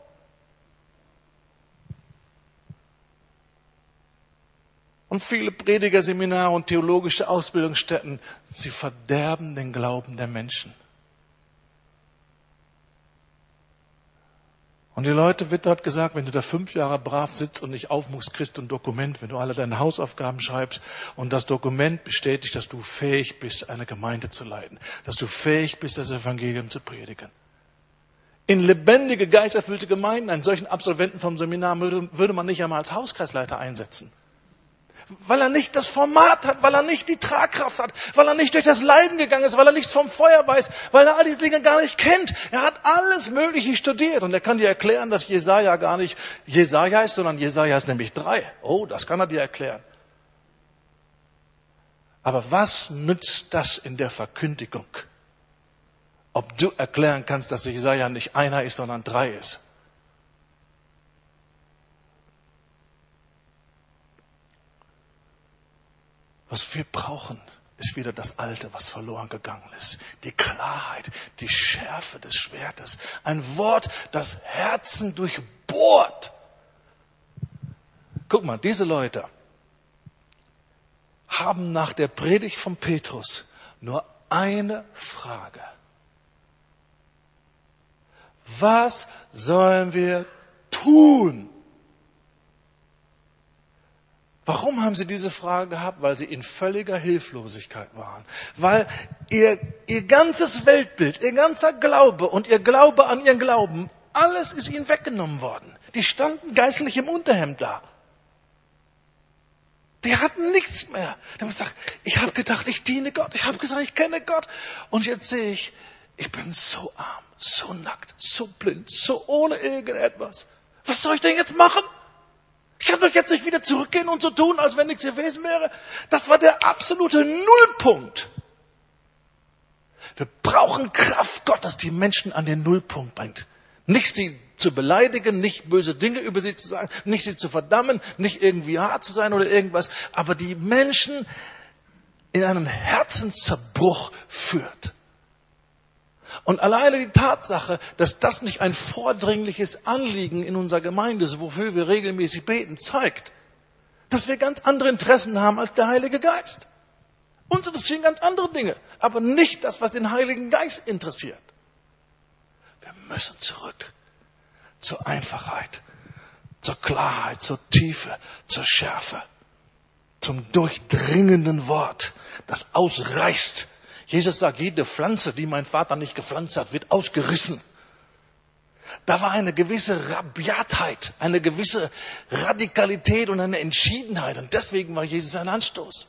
Und viele Predigerseminare und theologische Ausbildungsstätten, sie verderben den Glauben der Menschen. Und die Leute wird dort gesagt, wenn du da fünf Jahre brav sitzt und nicht aufmuchst, kriegst du ein Dokument, wenn du alle deine Hausaufgaben schreibst und das Dokument bestätigt, dass du fähig bist, eine Gemeinde zu leiten, dass du fähig bist, das Evangelium zu predigen. In lebendige, geisterfüllte Gemeinden, einen solchen Absolventen vom Seminar würde, würde man nicht einmal als Hauskreisleiter einsetzen. Weil er nicht das Format hat, weil er nicht die Tragkraft hat, weil er nicht durch das Leiden gegangen ist, weil er nichts vom Feuer weiß, weil er all die Dinge gar nicht kennt. Er hat alles Mögliche studiert und er kann dir erklären, dass Jesaja gar nicht Jesaja ist, sondern Jesaja ist nämlich drei. Oh, das kann er dir erklären. Aber was nützt das in der Verkündigung? Ob du erklären kannst, dass Jesaja nicht einer ist, sondern drei ist. Was wir brauchen, ist wieder das Alte, was verloren gegangen ist. Die Klarheit, die Schärfe des Schwertes. Ein Wort, das Herzen durchbohrt. Guck mal, diese Leute haben nach der Predigt von Petrus nur eine Frage. Was sollen wir tun? Warum haben sie diese Frage gehabt? Weil sie in völliger Hilflosigkeit waren. Weil ihr, ihr ganzes Weltbild, ihr ganzer Glaube und ihr Glaube an ihren Glauben, alles ist ihnen weggenommen worden. Die standen geistlich im Unterhemd da. Die hatten nichts mehr. Die haben gesagt, ich habe gedacht, ich diene Gott. Ich habe gesagt, ich kenne Gott. Und jetzt sehe ich, ich bin so arm, so nackt, so blind, so ohne irgendetwas. Was soll ich denn jetzt machen? Ich kann doch jetzt nicht wieder zurückgehen und so tun, als wenn nichts gewesen wäre. Das war der absolute Nullpunkt. Wir brauchen Kraft Gottes, die Menschen an den Nullpunkt bringt. Nicht sie zu beleidigen, nicht böse Dinge über sie zu sagen, nicht sie zu verdammen, nicht irgendwie hart zu sein oder irgendwas, aber die Menschen in einen Herzenszerbruch führt. Und alleine die Tatsache, dass das nicht ein vordringliches Anliegen in unserer Gemeinde ist, wofür wir regelmäßig beten, zeigt, dass wir ganz andere Interessen haben als der Heilige Geist. Uns interessieren ganz andere Dinge, aber nicht das, was den Heiligen Geist interessiert. Wir müssen zurück zur Einfachheit, zur Klarheit, zur Tiefe, zur Schärfe, zum durchdringenden Wort, das ausreißt. Jesus sagt, jede Pflanze, die mein Vater nicht gepflanzt hat, wird ausgerissen. Da war eine gewisse Rabiatheit, eine gewisse Radikalität und eine Entschiedenheit. Und deswegen war Jesus ein Anstoß.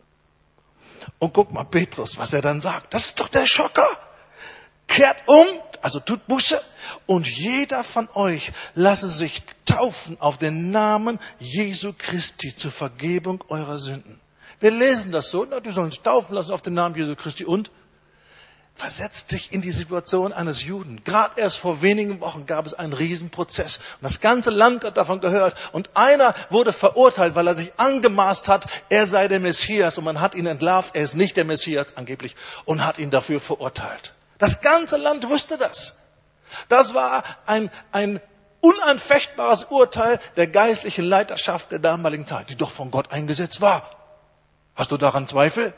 Und guck mal, Petrus, was er dann sagt. Das ist doch der Schocker. Kehrt um, also tut Buße. Und jeder von euch lasse sich taufen auf den Namen Jesu Christi zur Vergebung eurer Sünden. Wir lesen das so, die sollen sich taufen lassen auf den Namen Jesu Christi und versetzt dich in die Situation eines Juden. Gerade erst vor wenigen Wochen gab es einen Riesenprozess. Und das ganze Land hat davon gehört. Und einer wurde verurteilt, weil er sich angemaßt hat, er sei der Messias. Und man hat ihn entlarvt, er ist nicht der Messias angeblich. Und hat ihn dafür verurteilt. Das ganze Land wusste das. Das war ein, ein unanfechtbares Urteil der geistlichen Leiterschaft der damaligen Zeit, die doch von Gott eingesetzt war. Hast du daran Zweifel?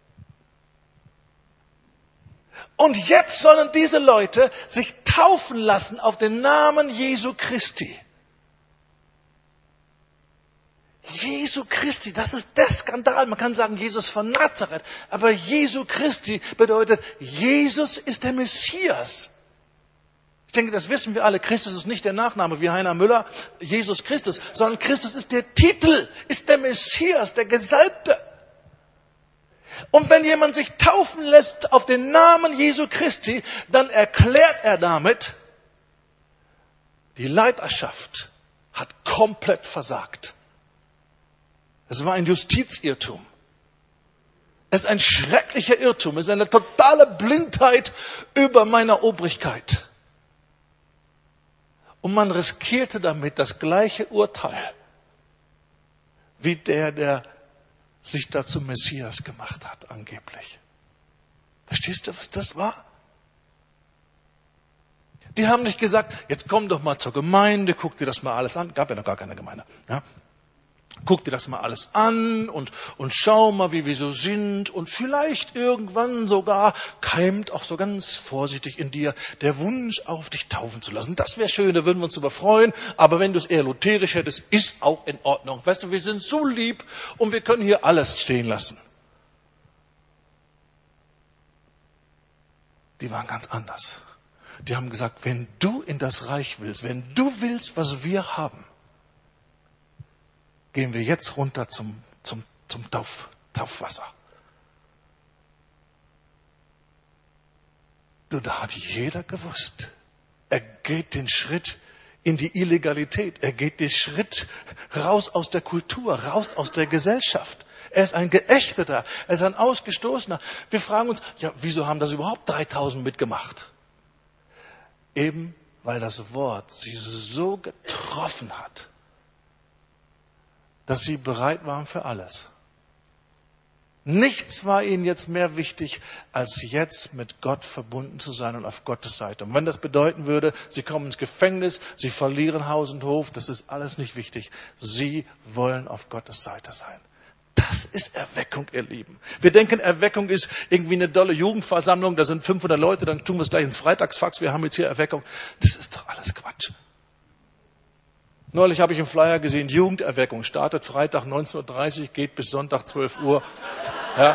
Und jetzt sollen diese Leute sich taufen lassen auf den Namen Jesu Christi. Jesu Christi, das ist der Skandal. Man kann sagen, Jesus von Nazareth. Aber Jesu Christi bedeutet, Jesus ist der Messias. Ich denke, das wissen wir alle. Christus ist nicht der Nachname wie Heiner Müller, Jesus Christus, sondern Christus ist der Titel, ist der Messias, der Gesalbte. Und wenn jemand sich taufen lässt auf den Namen Jesu Christi, dann erklärt er damit, die Leiterschaft hat komplett versagt. Es war ein Justizirrtum. Es ist ein schrecklicher Irrtum. Es ist eine totale Blindheit über meiner Obrigkeit. Und man riskierte damit das gleiche Urteil wie der, der sich da zum Messias gemacht hat, angeblich. Verstehst du, was das war? Die haben nicht gesagt, jetzt komm doch mal zur Gemeinde, guck dir das mal alles an. Gab ja noch gar keine Gemeinde. Ja? Guck dir das mal alles an und, und schau mal, wie wir so sind. Und vielleicht irgendwann sogar keimt auch so ganz vorsichtig in dir der Wunsch, auf dich taufen zu lassen. Das wäre schön, da würden wir uns darüber freuen. Aber wenn du es eher lutherisch hättest, ist auch in Ordnung. Weißt du, wir sind so lieb und wir können hier alles stehen lassen. Die waren ganz anders. Die haben gesagt, wenn du in das Reich willst, wenn du willst, was wir haben, gehen wir jetzt runter zum, zum, zum Tauf, Taufwasser. Du, da hat jeder gewusst. Er geht den Schritt in die Illegalität. Er geht den Schritt raus aus der Kultur, raus aus der Gesellschaft. Er ist ein Geächteter, er ist ein Ausgestoßener. Wir fragen uns, ja, wieso haben das überhaupt dreitausend mitgemacht? Eben, weil das Wort sie so getroffen hat, dass sie bereit waren für alles. Nichts war ihnen jetzt mehr wichtig, als jetzt mit Gott verbunden zu sein und auf Gottes Seite. Und wenn das bedeuten würde, sie kommen ins Gefängnis, sie verlieren Haus und Hof, das ist alles nicht wichtig. Sie wollen auf Gottes Seite sein. Das ist Erweckung, ihr Lieben. Wir denken, Erweckung ist irgendwie eine dolle Jugendversammlung, da sind fünfhundert Leute, dann tun wir es gleich ins Freitagsfax, wir haben jetzt hier Erweckung. Das ist doch alles Quatsch. Neulich habe ich im Flyer gesehen, Jugenderweckung startet Freitag neunzehn Uhr dreißig, geht bis Sonntag zwölf Uhr. Ja.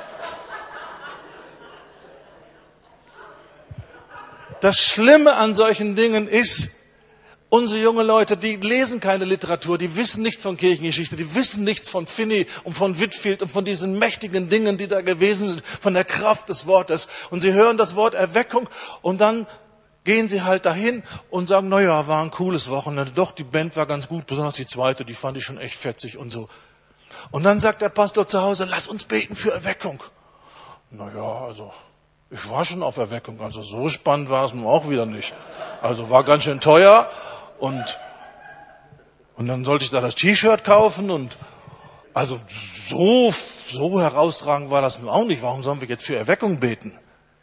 Das Schlimme an solchen Dingen ist, unsere jungen Leute, die lesen keine Literatur, die wissen nichts von Kirchengeschichte, die wissen nichts von Finney und von Whitefield und von diesen mächtigen Dingen, die da gewesen sind, von der Kraft des Wortes. Und sie hören das Wort Erweckung und dann gehen sie halt dahin und sagen, naja, war ein cooles Wochenende. Doch, die Band war ganz gut, besonders die zweite, die fand ich schon echt fetzig und so. Und dann sagt der Pastor zu Hause, lass uns beten für Erweckung. Naja, also, ich war schon auf Erweckung, also so spannend war es nun auch wieder nicht. Also war ganz schön teuer und, und dann sollte ich da das T-Shirt kaufen und, also so, so herausragend war das nun auch nicht. Warum sollen wir jetzt für Erweckung beten?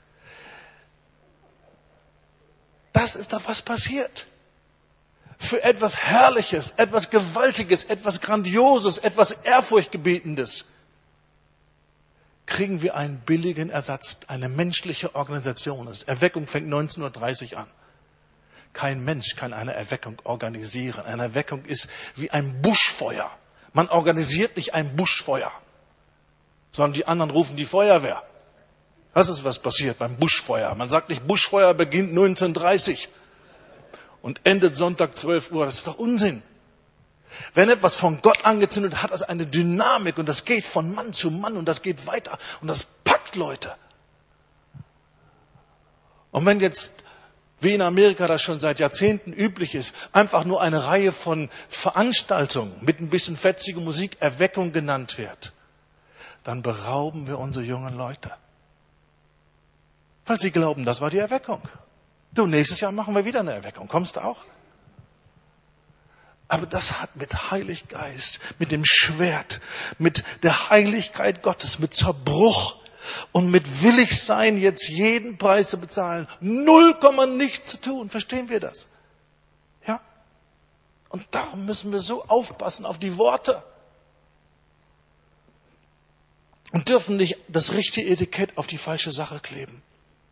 Das ist doch was passiert. Für etwas Herrliches, etwas Gewaltiges, etwas Grandioses, etwas Ehrfurchtgebietendes kriegen wir einen billigen Ersatz, eine menschliche Organisation. Erweckung fängt neunzehn Uhr dreißig an. Kein Mensch kann eine Erweckung organisieren. Eine Erweckung ist wie ein Buschfeuer. Man organisiert nicht ein Buschfeuer, sondern die anderen rufen die Feuerwehr. Das ist, was passiert beim Buschfeuer. Man sagt nicht, Buschfeuer beginnt neunzehn Uhr dreißig und endet Sonntag zwölf Uhr. Das ist doch Unsinn. Wenn etwas von Gott angezündet hat, das eine Dynamik und das geht von Mann zu Mann und das geht weiter und das packt Leute. Und wenn jetzt, wie in Amerika das schon seit Jahrzehnten üblich ist, einfach nur eine Reihe von Veranstaltungen mit ein bisschen fetzige Musik Erweckung genannt wird, dann berauben wir unsere jungen Leute. Weil sie glauben, das war die Erweckung. Du, nächstes Jahr machen wir wieder eine Erweckung. Kommst du auch? Aber das hat mit Heiliggeist, mit dem Schwert, mit der Heiligkeit Gottes, mit Zerbruch und mit Willigsein, jetzt jeden Preis zu bezahlen, null Komma nichts zu tun. Verstehen wir das? Ja? Und darum müssen wir so aufpassen auf die Worte. Und dürfen nicht das richtige Etikett auf die falsche Sache kleben.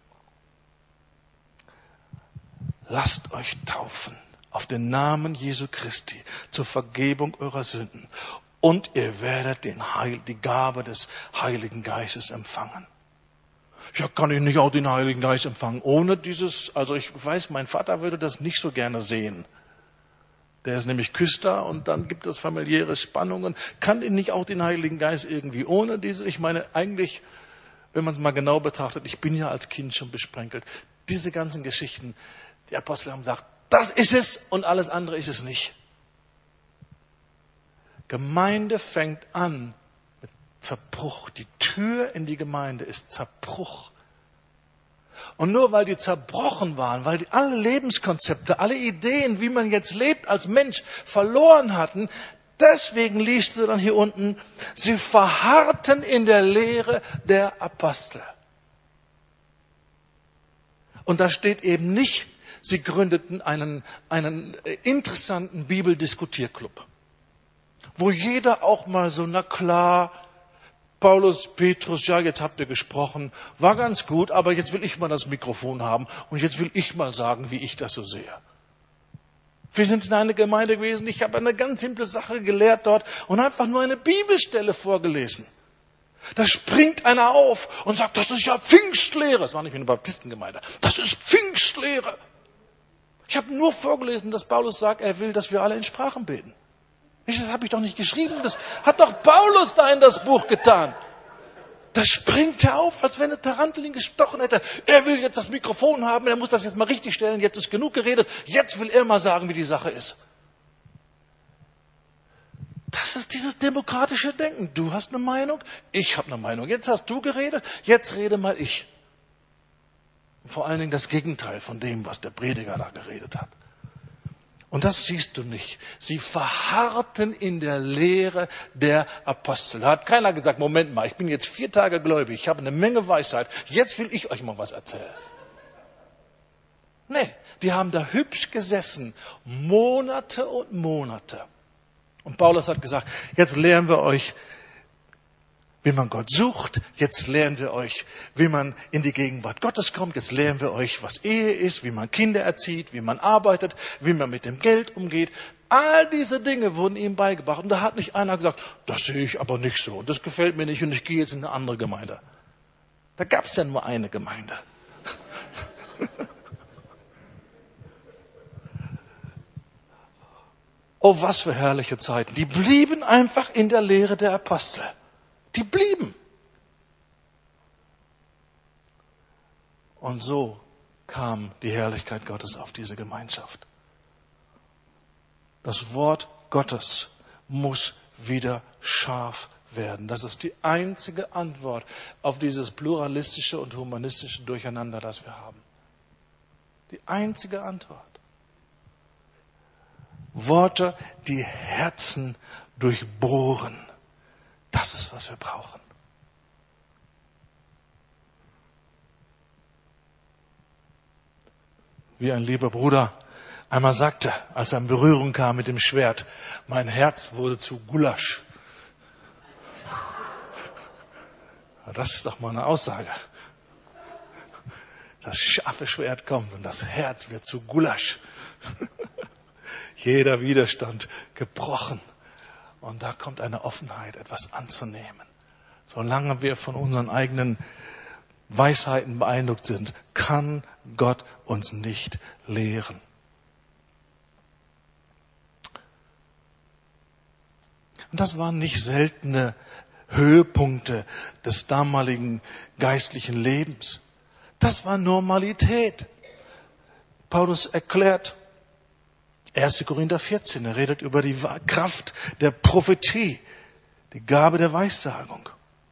Lasst euch taufen auf den Namen Jesu Christi zur Vergebung eurer Sünden und ihr werdet den Heil, die Gabe des Heiligen Geistes empfangen. Ja, kann ich nicht auch den Heiligen Geist empfangen? Ohne dieses, also ich weiß, mein Vater würde das nicht so gerne sehen. Der ist nämlich Küster und dann gibt es familiäre Spannungen. Kann ich nicht auch den Heiligen Geist irgendwie ohne diese? Ich meine, eigentlich, wenn man es mal genau betrachtet, ich bin ja als Kind schon besprenkelt. Diese ganzen Geschichten, die Apostel haben gesagt, das ist es und alles andere ist es nicht. Gemeinde fängt an mit Zerbruch. Die Tür in die Gemeinde ist Zerbruch. Und nur weil die zerbrochen waren, weil die alle Lebenskonzepte, alle Ideen, wie man jetzt lebt als Mensch, verloren hatten, deswegen liest du dann hier unten, sie verharrten in der Lehre der Apostel. Und da steht eben nicht, sie gründeten einen, einen interessanten Bibeldiskutierclub, wo jeder auch mal so, na klar, Paulus, Petrus, ja, jetzt habt ihr gesprochen, war ganz gut, aber jetzt will ich mal das Mikrofon haben und jetzt will ich mal sagen, wie ich das so sehe. Wir sind in einer Gemeinde gewesen, ich habe eine ganz simple Sache gelehrt dort und einfach nur eine Bibelstelle vorgelesen. Da springt einer auf und sagt, das ist ja Pfingstlehre. Das war nicht wie eine Baptistengemeinde. Das ist Pfingstlehre. Ich habe nur vorgelesen, dass Paulus sagt, er will, dass wir alle in Sprachen beten. Das habe ich doch nicht geschrieben. Das hat doch Paulus da in das Buch getan. Da springt er auf, als wenn er Tarantel ihn gestochen hätte. Er will jetzt das Mikrofon haben, er muss das jetzt mal richtig stellen. Jetzt ist genug geredet. Jetzt will er mal sagen, wie die Sache ist. Das ist dieses demokratische Denken. Du hast eine Meinung, ich habe eine Meinung. Jetzt hast du geredet, jetzt rede mal ich. Vor allen Dingen das Gegenteil von dem, was der Prediger da geredet hat. Und das siehst du nicht. Sie verharrten in der Lehre der Apostel. Da hat keiner gesagt, Moment mal, ich bin jetzt vier Tage gläubig, ich habe eine Menge Weisheit, jetzt will ich euch mal was erzählen. Nee, die haben da hübsch gesessen, Monate und Monate. Und Paulus hat gesagt, jetzt lehren wir euch, wie man Gott sucht. Jetzt lehren wir euch, wie man in die Gegenwart Gottes kommt. Jetzt lehren wir euch, was Ehe ist, wie man Kinder erzieht, wie man arbeitet, wie man mit dem Geld umgeht. All diese Dinge wurden ihm beigebracht. Und da hat nicht einer gesagt, das sehe ich aber nicht so. Und das gefällt mir nicht und ich gehe jetzt in eine andere Gemeinde. Da gab es ja nur eine Gemeinde. Oh, was für herrliche Zeiten. Die blieben einfach in der Lehre der Apostel. Die blieben. Und so kam die Herrlichkeit Gottes auf diese Gemeinschaft. Das Wort Gottes muss wieder scharf werden. Das ist die einzige Antwort auf dieses pluralistische und humanistische Durcheinander, das wir haben. Die einzige Antwort. Worte, die Herzen durchbohren. Das ist, was wir brauchen. Wie ein lieber Bruder einmal sagte, als er in Berührung kam mit dem Schwert, mein Herz wurde zu Gulasch. Das ist doch mal eine Aussage. Das scharfe Schwert kommt und das Herz wird zu Gulasch. Jeder Widerstand gebrochen. Und da kommt eine Offenheit, etwas anzunehmen. Solange wir von unseren eigenen Weisheiten beeindruckt sind, kann Gott uns nicht lehren. Und das waren nicht seltene Höhepunkte des damaligen geistlichen Lebens. Das war Normalität. Paulus erklärt, erster Korinther vierzehn, er redet über die Kraft der Prophetie, die Gabe der Weissagung.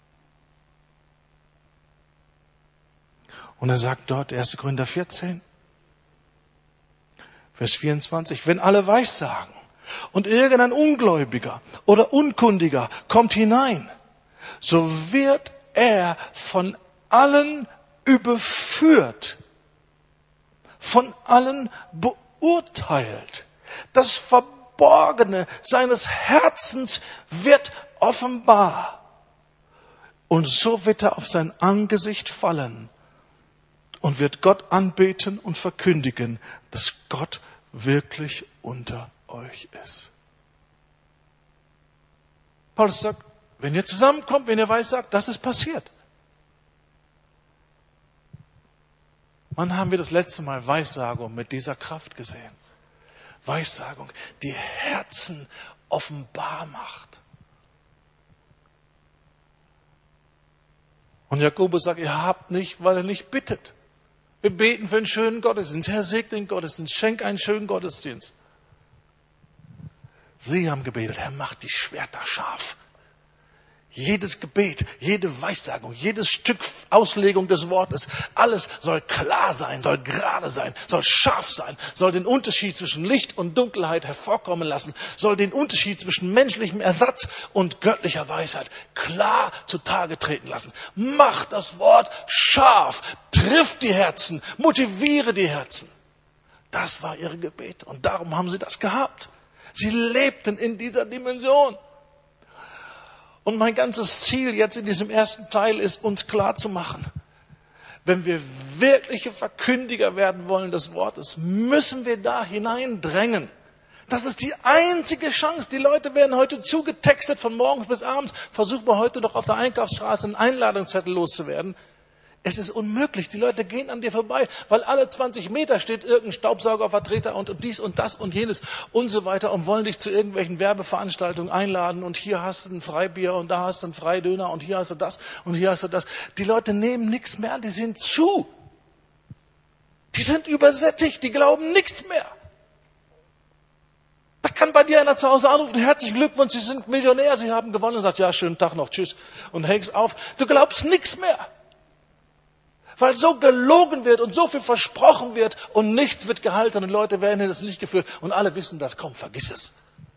Und er sagt dort, erster Korinther vierzehn, Vers vierundzwanzig, wenn alle Weissagen und irgendein Ungläubiger oder Unkundiger kommt hinein, so wird er von allen überführt, von allen beurteilt. Das Verborgene seines Herzens wird offenbar. Und so wird er auf sein Angesicht fallen und wird Gott anbeten und verkündigen, dass Gott wirklich unter euch ist. Paulus sagt, wenn ihr zusammenkommt, wenn ihr Weissagt, das ist passiert. Wann haben wir das letzte Mal Weissagung mit dieser Kraft gesehen? Weissagung, die Herzen offenbar macht. Und Jakobus sagt, ihr habt nicht, weil ihr nicht bittet. Wir beten für einen schönen Gottesdienst. Herr, segne den Gottesdienst, schenk einen schönen Gottesdienst. Sie haben gebetet, Herr, mach die Schwerter scharf. Jedes Gebet, jede Weissagung, jedes Stück Auslegung des Wortes, alles soll klar sein, soll gerade sein, soll scharf sein, soll den Unterschied zwischen Licht und Dunkelheit hervorkommen lassen, soll den Unterschied zwischen menschlichem Ersatz und göttlicher Weisheit klar zutage treten lassen. Mach das Wort scharf, triff die Herzen, motiviere die Herzen. Das war ihre Gebete und darum haben sie das gehabt. Sie lebten in dieser Dimension. Und mein ganzes Ziel jetzt in diesem ersten Teil ist, uns klar zu machen, wenn wir wirkliche Verkündiger werden wollen des Wortes, müssen wir da hineindrängen. Das ist die einzige Chance. Die Leute werden heute zugetextet von morgens bis abends. Versuch mal heute noch auf der Einkaufsstraße einen Einladungszettel loszuwerden. Es ist unmöglich. Die Leute gehen an dir vorbei, weil alle zwanzig Meter steht irgendein Staubsaugervertreter und dies und das und jenes und so weiter und wollen dich zu irgendwelchen Werbeveranstaltungen einladen und hier hast du ein Freibier und da hast du einen Freidöner und hier hast du das und hier hast du das. Die Leute nehmen nichts mehr an, die sind zu. Die sind übersättigt, die glauben nichts mehr. Da kann bei dir einer zu Hause anrufen, herzlichen Glückwunsch, Sie sind Millionär, Sie haben gewonnen und sagt, ja, schönen Tag noch, tschüss und hängst auf. Du glaubst nichts mehr. Weil so gelogen wird und so viel versprochen wird und nichts wird gehalten und Leute werden in das Licht geführt und alle wissen das. Komm, vergiss es.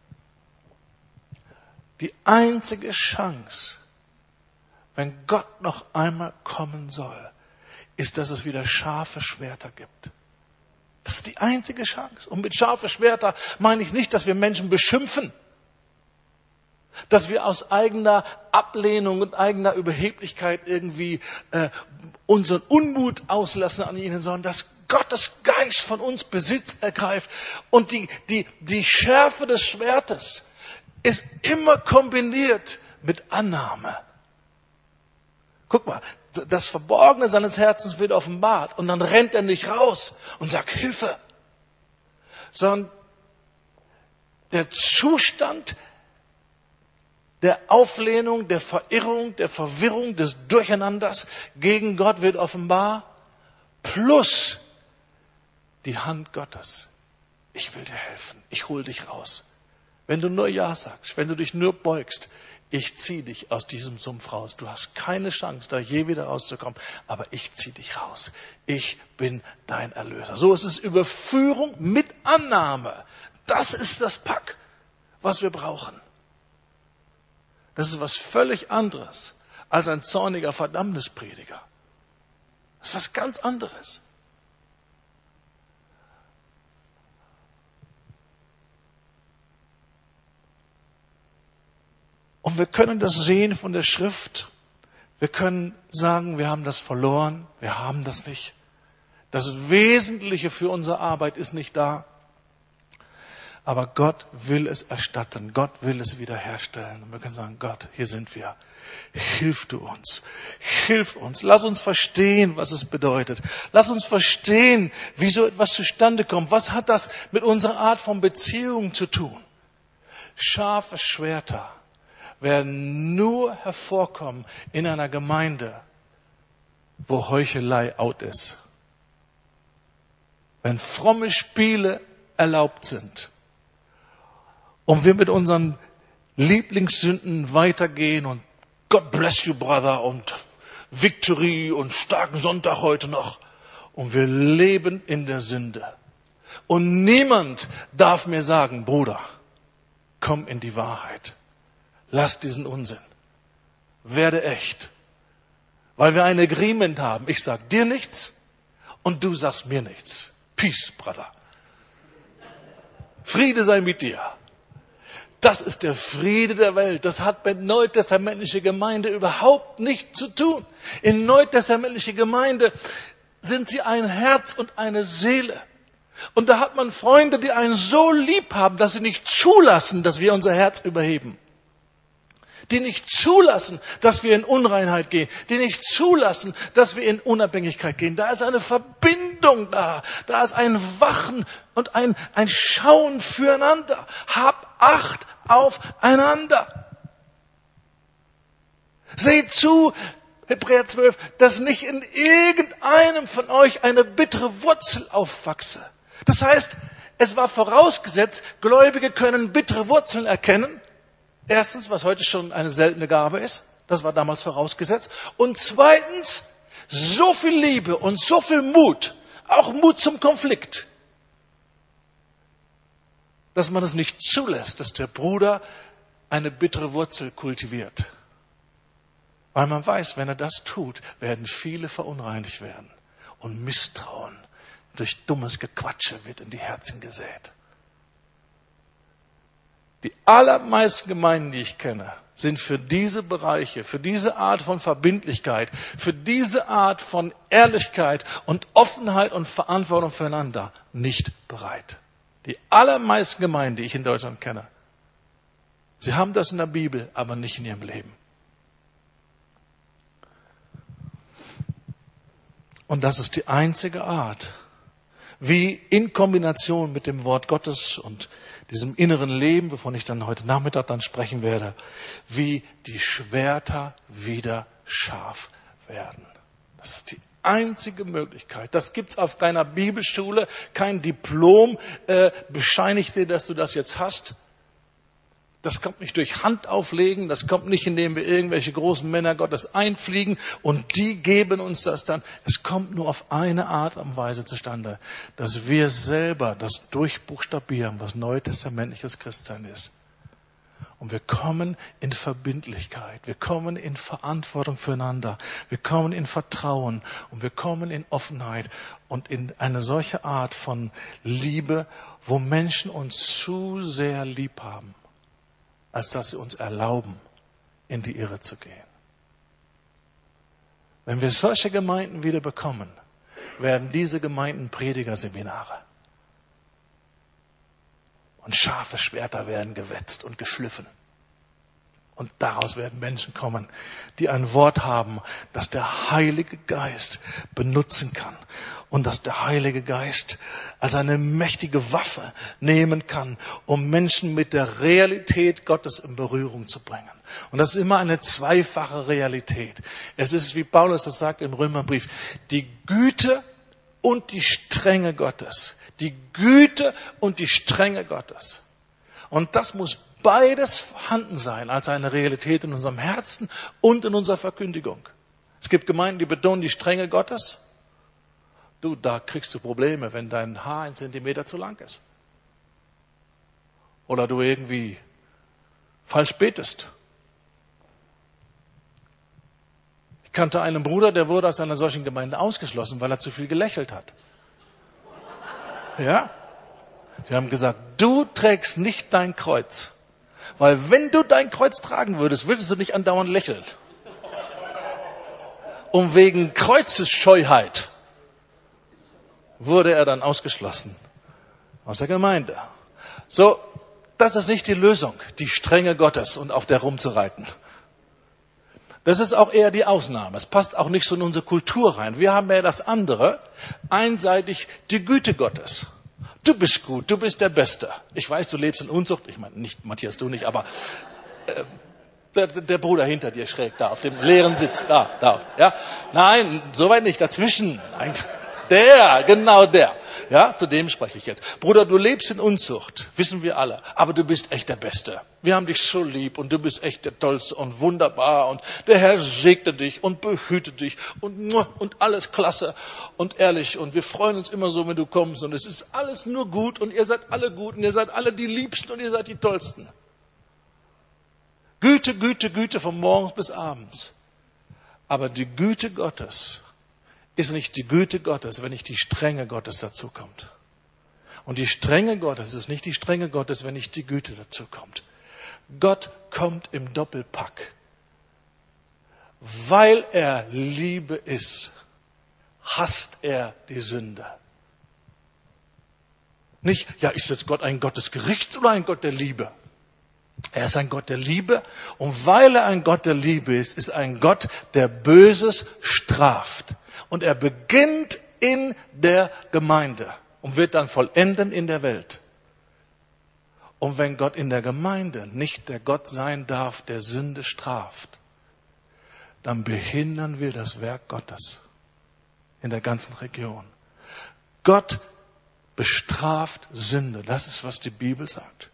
Die einzige Chance, wenn Gott noch einmal kommen soll, ist, dass es wieder scharfe Schwerter gibt. Das ist die einzige Chance. Und mit scharfe Schwerter meine ich nicht, dass wir Menschen beschimpfen. Dass wir aus eigener Ablehnung und eigener Überheblichkeit irgendwie äh, unseren Unmut auslassen an ihnen, sondern dass Gottes Geist von uns Besitz ergreift. Und die, die, die Schärfe des Schwertes ist immer kombiniert mit Annahme. Guck mal, das Verborgene seines Herzens wird offenbart und dann rennt er nicht raus und sagt Hilfe, sondern der Zustand der Auflehnung, der Verirrung, der Verwirrung, des Durcheinanders gegen Gott wird offenbar, plus die Hand Gottes. Ich will dir helfen, ich hol dich raus. Wenn du nur Ja sagst, wenn du dich nur beugst, ich ziehe dich aus diesem Sumpf raus. Du hast keine Chance, da je wieder rauszukommen, aber ich ziehe dich raus. Ich bin dein Erlöser. So ist es Überführung mit Annahme. Das ist das Pack, was wir brauchen. Das ist was völlig anderes als ein zorniger Verdammnisprediger. Das ist was ganz anderes. Und wir können das sehen von der Schrift. Wir können sagen, wir haben das verloren, wir haben das nicht. Das Wesentliche für unsere Arbeit ist nicht da. Aber Gott will es erstatten. Gott will es wiederherstellen. Und wir können sagen, Gott, hier sind wir. Hilf du uns. Hilf uns. Lass uns verstehen, was es bedeutet. Lass uns verstehen, wie so etwas zustande kommt. Was hat das mit unserer Art von Beziehung zu tun? Scharfe Schwerter werden nur hervorkommen in einer Gemeinde, wo Heuchelei out ist. Wenn fromme Spiele erlaubt sind. Und wir mit unseren Lieblingssünden weitergehen und God bless you, Brother und Victory und starken Sonntag heute noch. Und wir leben in der Sünde. Und niemand darf mir sagen, Bruder, komm in die Wahrheit. Lass diesen Unsinn. Werde echt. Weil wir ein Agreement haben. Ich sag dir nichts und du sagst mir nichts. Peace, Brother. Friede sei mit dir. Das ist der Friede der Welt. Das hat mit neutestamentlicher Gemeinde überhaupt nichts zu tun. In neutestamentlicher Gemeinde sind sie ein Herz und eine Seele. Und da hat man Freunde, die einen so lieb haben, dass sie nicht zulassen, dass wir unser Herz überheben. die nicht zulassen, dass wir in Unreinheit gehen, die nicht zulassen, dass wir in Unabhängigkeit gehen. Da ist eine Verbindung da, da ist ein Wachen und ein, ein Schauen füreinander. Hab Acht aufeinander. Seht zu, Hebräer zwölf, dass nicht in irgendeinem von euch eine bittere Wurzel aufwachse. Das heißt, es war vorausgesetzt, Gläubige können bittere Wurzeln erkennen. Erstens, was heute schon eine seltene Gabe ist, das war damals vorausgesetzt. Und zweitens, so viel Liebe und so viel Mut, auch Mut zum Konflikt, dass man es nicht zulässt, dass der Bruder eine bittere Wurzel kultiviert. Weil man weiß, wenn er das tut, werden viele verunreinigt werden. Und Misstrauen durch dummes Gequatsche wird in die Herzen gesät. Die allermeisten Gemeinden, die ich kenne, sind für diese Bereiche, für diese Art von Verbindlichkeit, für diese Art von Ehrlichkeit und Offenheit und Verantwortung füreinander nicht bereit. Die allermeisten Gemeinden, die ich in Deutschland kenne, sie haben das in der Bibel, aber nicht in ihrem Leben. Und das ist die einzige Art, wie in Kombination mit dem Wort Gottes und diesem inneren Leben, wovon ich dann heute Nachmittag dann sprechen werde, wie die Schwerter wieder scharf werden. Das ist die einzige Möglichkeit. Das gibt's auf keiner Bibelschule. Kein Diplom äh, bescheinigt dir, dass du das jetzt hast. Das kommt nicht durch Handauflegen, das kommt nicht, indem wir irgendwelche großen Männer Gottes einfliegen und die geben uns das dann. Es kommt nur auf eine Art und Weise zustande, dass wir selber das durchbuchstabieren, was neutestamentliches Christsein ist. Und wir kommen in Verbindlichkeit, wir kommen in Verantwortung füreinander, wir kommen in Vertrauen und wir kommen in Offenheit und in eine solche Art von Liebe, wo Menschen uns zu sehr lieb haben, als dass sie uns erlauben, in die Irre zu gehen. Wenn wir solche Gemeinden wieder bekommen, werden diese Gemeinden Predigerseminare. Und scharfe Schwerter werden gewetzt und geschliffen. Und daraus werden Menschen kommen, die ein Wort haben, das der Heilige Geist benutzen kann. Und das der Heilige Geist als eine mächtige Waffe nehmen kann, um Menschen mit der Realität Gottes in Berührung zu bringen. Und das ist immer eine zweifache Realität. Es ist, wie Paulus das sagt im Römerbrief, die Güte und die Strenge Gottes. Die Güte und die Strenge Gottes. Und das muss beides vorhanden sein als eine Realität in unserem Herzen und in unserer Verkündigung. Es gibt Gemeinden, die betonen die Strenge Gottes. Du, da kriegst du Probleme, wenn dein Haar ein Zentimeter zu lang ist. Oder du irgendwie falsch betest. Ich kannte einen Bruder, der wurde aus einer solchen Gemeinde ausgeschlossen, weil er zu viel gelächelt hat. Ja? Sie haben gesagt, du trägst nicht dein Kreuz. Weil wenn du dein Kreuz tragen würdest, würdest du nicht andauernd lächeln. Und wegen Kreuzesscheuheit wurde er dann ausgeschlossen aus der Gemeinde. So, das ist nicht die Lösung, die Strenge Gottes und auf der rumzureiten. Das ist auch eher die Ausnahme. Es passt auch nicht so in unsere Kultur rein. Wir haben mehr das andere, einseitig die Güte Gottes. Du bist gut, du bist der Beste. Ich weiß, du lebst in Unzucht. Ich meine, nicht Matthias, du nicht, aber äh, der, der Bruder hinter dir schräg da, auf dem leeren Sitz, da, da. Ja, nein, soweit nicht, dazwischen. Nein, der, genau der. Ja, zu dem spreche ich jetzt. Bruder, du lebst in Unzucht, wissen wir alle, aber du bist echt der Beste. Wir haben dich so lieb und du bist echt der Tollste und wunderbar und der Herr segne dich und behüte dich und, und alles klasse und ehrlich und wir freuen uns immer so, wenn du kommst und es ist alles nur gut und ihr seid alle gut und ihr seid alle die Liebsten und ihr seid die Tollsten. Güte, Güte, Güte von morgens bis abends. Aber die Güte Gottes ist nicht die Güte Gottes, wenn nicht die Strenge Gottes dazu kommt. Und die Strenge Gottes ist nicht die Strenge Gottes, wenn nicht die Güte dazu kommt. Gott kommt im Doppelpack. Weil er Liebe ist, hasst er die Sünde. Nicht, ja, ist jetzt Gott ein Gott des Gerichts oder ein Gott der Liebe? Er ist ein Gott der Liebe. Und weil er ein Gott der Liebe ist, ist ein Gott, der Böses straft. Und er beginnt in der Gemeinde und wird dann vollenden in der Welt. Und wenn Gott in der Gemeinde nicht der Gott sein darf, der Sünde straft, dann behindern wir das Werk Gottes in der ganzen Region. Gott bestraft Sünde. Das ist, was die Bibel sagt.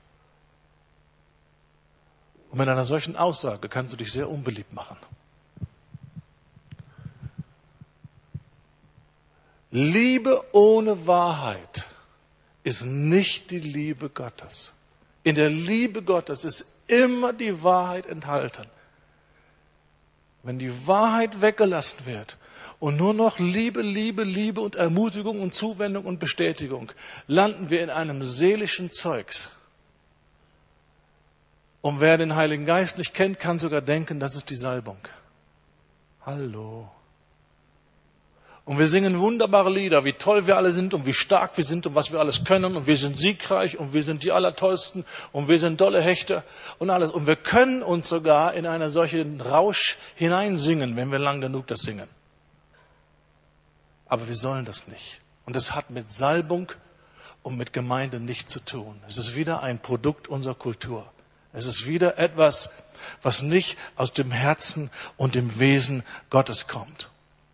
Und mit einer solchen Aussage kannst du dich sehr unbeliebt machen. Liebe ohne Wahrheit ist nicht die Liebe Gottes. In der Liebe Gottes ist immer die Wahrheit enthalten. Wenn die Wahrheit weggelassen wird und nur noch Liebe, Liebe, Liebe und Ermutigung und Zuwendung und Bestätigung, landen wir in einem seelischen Zeugs. Und wer den Heiligen Geist nicht kennt, kann sogar denken, das ist die Salbung. Hallo. Und wir singen wunderbare Lieder, wie toll wir alle sind und wie stark wir sind und was wir alles können und wir sind siegreich und wir sind die Allertollsten und wir sind dolle Hechte und alles. Und wir können uns sogar in einen solchen Rausch hineinsingen, wenn wir lang genug das singen. Aber wir sollen das nicht. Und das hat mit Salbung und mit Gemeinde nichts zu tun. Es ist wieder ein Produkt unserer Kultur. Es ist wieder etwas, was nicht aus dem Herzen und dem Wesen Gottes kommt.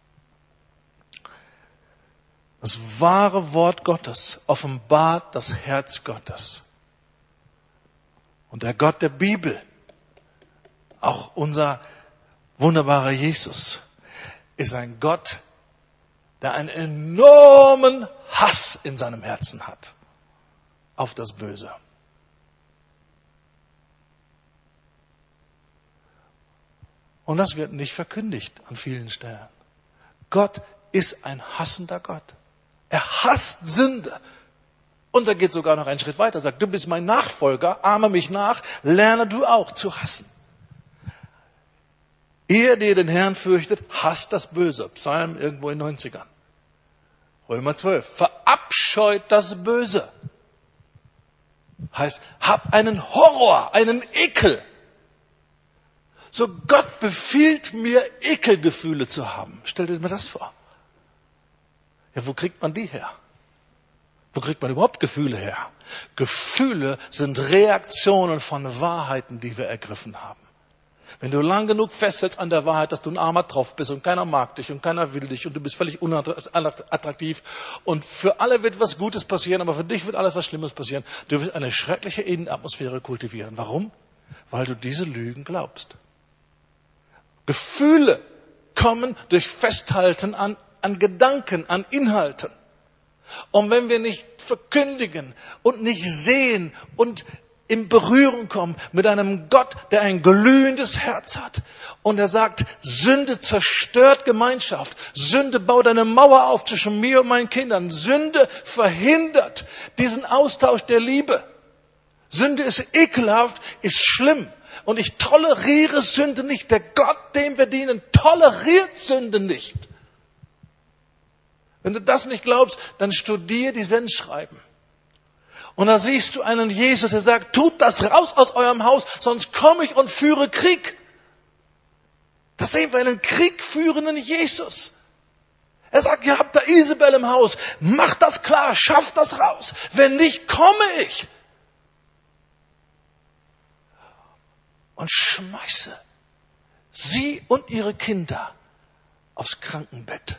Das wahre Wort Gottes offenbart das Herz Gottes. Und der Gott der Bibel, auch unser wunderbarer Jesus, ist ein Gott, der einen enormen Hass in seinem Herzen hat auf das Böse. Und das wird nicht verkündigt an vielen Stellen. Gott ist ein hassender Gott. Er hasst Sünde. Und er geht sogar noch einen Schritt weiter, sagt, du bist mein Nachfolger, ahme mich nach, lerne du auch zu hassen. Ihr, die den Herrn fürchtet, hasst das Böse. Psalm irgendwo in den neunzigern. Römer zwölf. Verabscheut das Böse. Heißt, hab einen Horror, einen Ekel. So Gott befiehlt mir, Ekelgefühle zu haben. Stell dir mir das vor. Ja, wo kriegt man die her? Wo kriegt man überhaupt Gefühle her? Gefühle sind Reaktionen von Wahrheiten, die wir ergriffen haben. Wenn du lang genug festhältst an der Wahrheit, dass du ein Armer drauf bist und keiner mag dich und keiner will dich und du bist völlig unattraktiv und für alle wird was Gutes passieren, aber für dich wird alles was Schlimmes passieren. Du wirst eine schreckliche Innenatmosphäre kultivieren. Warum? Weil du diese Lügen glaubst. Gefühle kommen durch Festhalten an an Gedanken, an Inhalten. Und wenn wir nicht verkündigen und nicht sehen und in Berührung kommen mit einem Gott, der ein glühendes Herz hat und er sagt, Sünde zerstört Gemeinschaft, Sünde baut eine Mauer auf zwischen mir und meinen Kindern, Sünde verhindert diesen Austausch der Liebe. Sünde ist ekelhaft, ist schlimm. Und ich toleriere Sünde nicht. Der Gott, dem wir dienen, toleriert Sünde nicht. Wenn du das nicht glaubst, dann studier die Sendschreiben. Und da siehst du einen Jesus, der sagt, tut das raus aus eurem Haus, sonst komme ich und führe Krieg. Da sehen wir einen kriegführenden Jesus. Er sagt, ihr habt da Isabel im Haus, macht das klar, schafft das raus. Wenn nicht, komme ich. Und schmeiße sie und ihre Kinder aufs Krankenbett.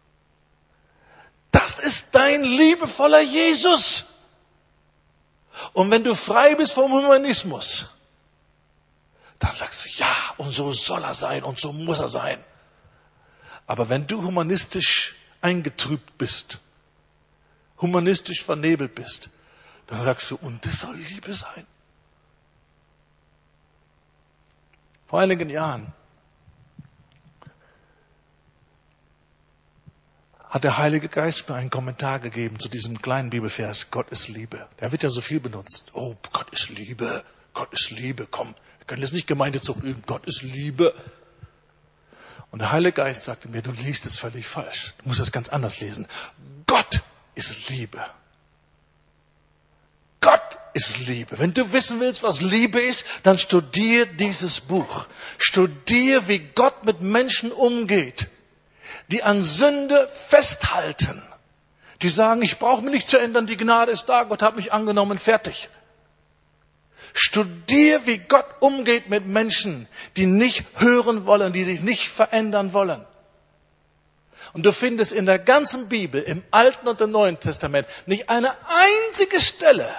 Das ist dein liebevoller Jesus. Und wenn du frei bist vom Humanismus, dann sagst du, ja, und so soll er sein und so muss er sein. Aber wenn du humanistisch eingetrübt bist, humanistisch vernebelt bist, dann sagst du, und das soll Liebe sein. Vor einigen Jahren hat der Heilige Geist mir einen Kommentar gegeben zu diesem kleinen Bibelvers, Gott ist Liebe. Der wird ja so viel benutzt. Oh, Gott ist Liebe, Gott ist Liebe, komm, wir können jetzt nicht Gemeindezucht üben, Gott ist Liebe. Und der Heilige Geist sagte mir, du liest es völlig falsch, du musst es ganz anders lesen. Gott ist Liebe. Gott ist Liebe. Wenn du wissen willst, was Liebe ist, dann studier dieses Buch. Studier, wie Gott mit Menschen umgeht, die an Sünde festhalten. Die sagen, ich brauche mich nicht zu ändern, die Gnade ist da, Gott hat mich angenommen, fertig. Studier, wie Gott umgeht mit Menschen, die nicht hören wollen, die sich nicht verändern wollen. Und du findest in der ganzen Bibel, im Alten und im Neuen Testament, nicht eine einzige Stelle.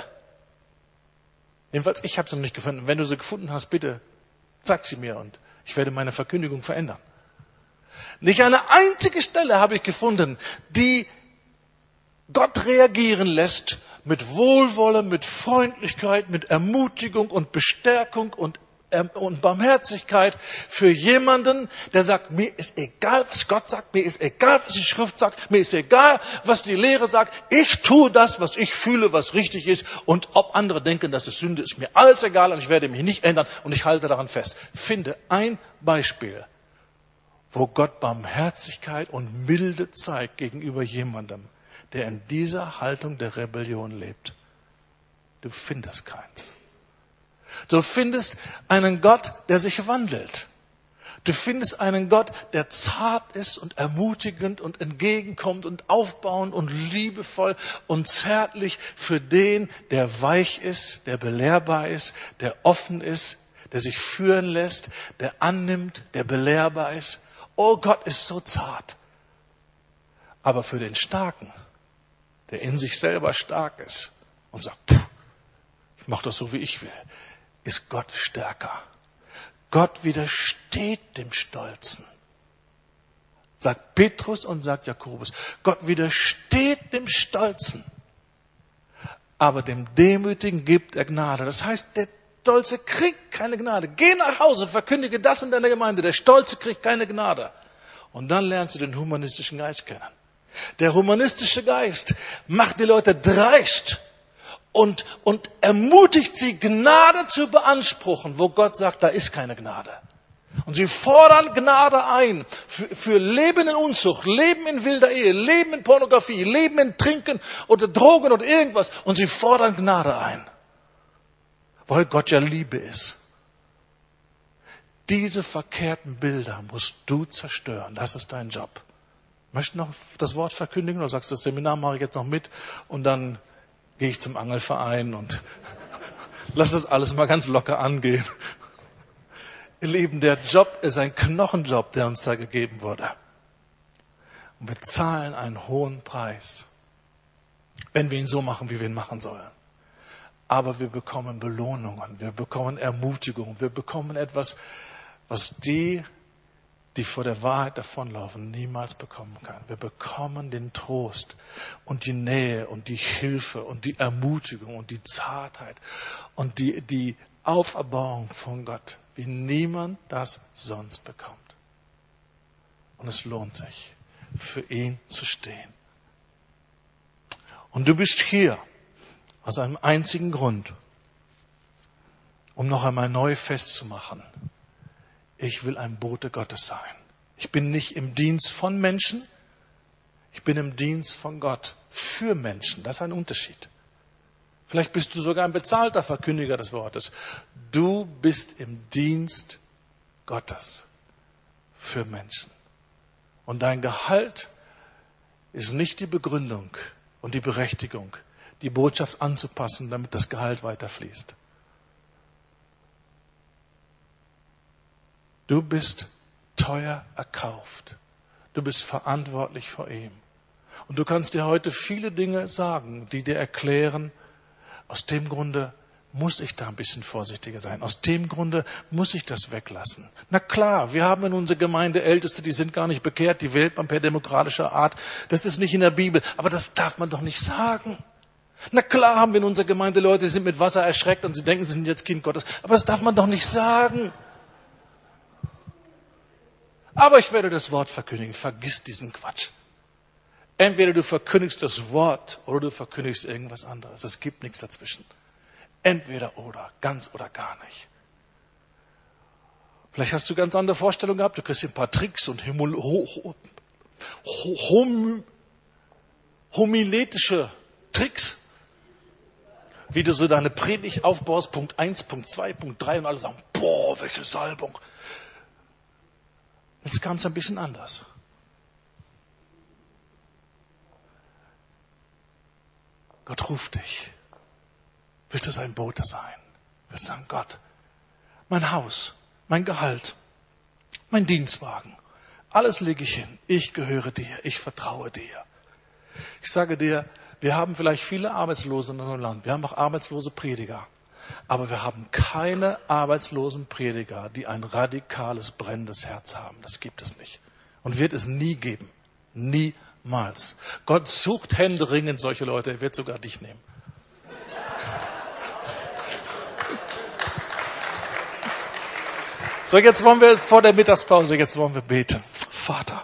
Jedenfalls, ich habe sie noch nicht gefunden. Wenn du sie gefunden hast, bitte sag sie mir und ich werde meine Verkündigung verändern. Nicht eine einzige Stelle habe ich gefunden, die Gott reagieren lässt mit Wohlwollen, mit Freundlichkeit, mit Ermutigung und Bestärkung und, und Barmherzigkeit für jemanden, der sagt, mir ist egal, was Gott sagt, mir ist egal, was die Schrift sagt, mir ist egal, was die Lehre sagt, ich tue das, was ich fühle, was richtig ist und ob andere denken, das ist Sünde, ist mir alles egal und ich werde mich nicht ändern und ich halte daran fest. Finde ein Beispiel, wo Gott Barmherzigkeit und Milde zeigt gegenüber jemandem, der in dieser Haltung der Rebellion lebt. Du findest keins. Du findest einen Gott, der sich wandelt. Du findest einen Gott, der zart ist und ermutigend und entgegenkommt und aufbauend und liebevoll und zärtlich für den, der weich ist, der belehrbar ist, der offen ist, der sich führen lässt, der annimmt, der belehrbar ist. Oh, Gott ist so zart. Aber für den Starken, der in sich selber stark ist und sagt, pff, ich mache das so, wie ich will, ist Gott stärker. Gott widersteht dem Stolzen. Sagt Petrus und sagt Jakobus. Gott widersteht dem Stolzen. Aber dem Demütigen gibt er Gnade. Das heißt, der Stolze kriegt keine Gnade. Geh nach Hause, verkündige das in deiner Gemeinde. Der Stolze kriegt keine Gnade. Und dann lernst du den humanistischen Geist kennen. Der humanistische Geist macht die Leute dreist und, und ermutigt sie, Gnade zu beanspruchen, wo Gott sagt, da ist keine Gnade. Und sie fordern Gnade ein für, für Leben in Unzucht, Leben in wilder Ehe, Leben in Pornografie, Leben in Trinken oder Drogen oder irgendwas. Und sie fordern Gnade ein, weil Gott ja Liebe ist. Diese verkehrten Bilder musst du zerstören. Das ist dein Job. Möchtest du noch das Wort verkündigen oder sagst du, das Seminar mache ich jetzt noch mit und dann gehe ich zum Angelverein und lass das alles mal ganz locker angehen. Ihr Lieben, der Job ist ein Knochenjob, der uns da gegeben wurde. Und wir zahlen einen hohen Preis, wenn wir ihn so machen, wie wir ihn machen sollen. Aber wir bekommen Belohnungen, wir bekommen Ermutigung, wir bekommen etwas, was die, die vor der Wahrheit davonlaufen, niemals bekommen kann. Wir bekommen den Trost und die Nähe und die Hilfe und die Ermutigung und die Zartheit und die, die Auferbauung von Gott, wie niemand das sonst bekommt. Und es lohnt sich, für ihn zu stehen. Und du bist hier aus einem einzigen Grund, um noch einmal neu festzumachen, ich will ein Bote Gottes sein. Ich bin nicht im Dienst von Menschen, ich bin im Dienst von Gott für Menschen. Das ist ein Unterschied. Vielleicht bist du sogar ein bezahlter Verkündiger des Wortes. Du bist im Dienst Gottes für Menschen. Und dein Gehalt ist nicht die Begründung und die Berechtigung, die Botschaft anzupassen, damit das Gehalt weiterfließt. Du bist teuer erkauft. Du bist verantwortlich vor ihm. Und du kannst dir heute viele Dinge sagen, die dir erklären, aus dem Grunde muss ich da ein bisschen vorsichtiger sein. Aus dem Grunde muss ich das weglassen. Na klar, wir haben in unserer Gemeinde Älteste, die sind gar nicht bekehrt, die wählt man per demokratischer Art. Das ist nicht in der Bibel, aber das darf man doch nicht sagen. Na klar haben wir in unserer Gemeinde Leute, die sind mit Wasser erschreckt und sie denken, sie sind jetzt Kind Gottes. Aber das darf man doch nicht sagen. Aber ich werde das Wort verkündigen. Vergiss diesen Quatsch. Entweder du verkündigst das Wort oder du verkündigst irgendwas anderes. Es gibt nichts dazwischen. Entweder oder, ganz oder gar nicht. Vielleicht hast du ganz andere Vorstellungen gehabt. Du kriegst ein paar Tricks und Himul, ho, ho, hom, homiletische Tricks. wie du so deine Predigt aufbaust, Punkt eins, Punkt zwei, Punkt drei und alle sagen, boah, welche Salbung. Jetzt kam es ein bisschen anders. Gott ruft dich. Willst du sein Bote sein? Willst du sagen, Gott, mein Haus, mein Gehalt, mein Dienstwagen, alles lege ich hin. Ich gehöre dir, ich vertraue dir. Ich sage dir, wir haben vielleicht viele Arbeitslose in unserem Land. Wir haben auch arbeitslose Prediger. Aber wir haben keine arbeitslosen Prediger, die ein radikales, brennendes Herz haben. Das gibt es nicht. Und wird es nie geben. Niemals. Gott sucht händeringend solche Leute. Er wird sogar dich nehmen. So, jetzt wollen wir vor der Mittagspause, jetzt wollen wir beten. Vater.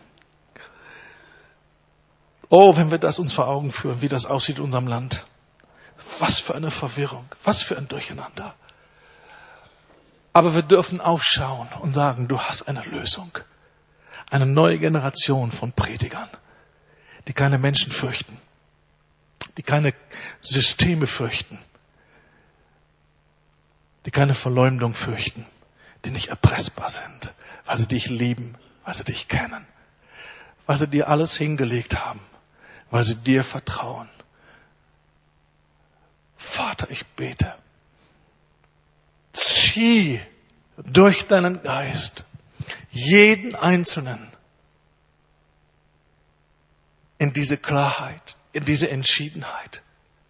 Oh, wenn wir das uns vor Augen führen, wie das aussieht in unserem Land. Was für eine Verwirrung, was für ein Durcheinander. Aber wir dürfen aufschauen und sagen, du hast eine Lösung. Eine neue Generation von Predigern, die keine Menschen fürchten, die keine Systeme fürchten, die keine Verleumdung fürchten, die nicht erpressbar sind, weil sie dich lieben, weil sie dich kennen, weil sie dir alles hingelegt haben, weil sie dir vertrauen. Vater, ich bete, zieh durch deinen Geist jeden Einzelnen in diese Klarheit, in diese Entschiedenheit,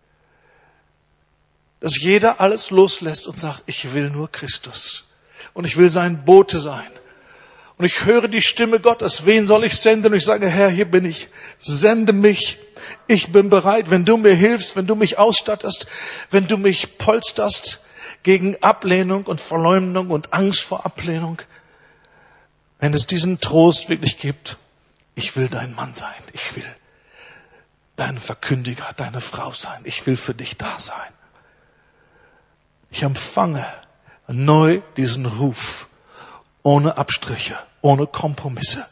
dass jeder alles loslässt und sagt, ich will nur Christus und ich will sein Bote sein. Und ich höre die Stimme Gottes, wen soll ich senden? Und ich sage, Herr, hier bin ich, sende mich. Ich bin bereit, wenn du mir hilfst, wenn du mich ausstattest, wenn du mich polsterst gegen Ablehnung und Verleumdung und Angst vor Ablehnung. Wenn es diesen Trost wirklich gibt, ich will dein Mann sein, ich will dein Verkündiger, deine Frau sein, ich will für dich da sein. Ich empfange neu diesen Ruf, ohne Abstriche, ohne Kompromisse,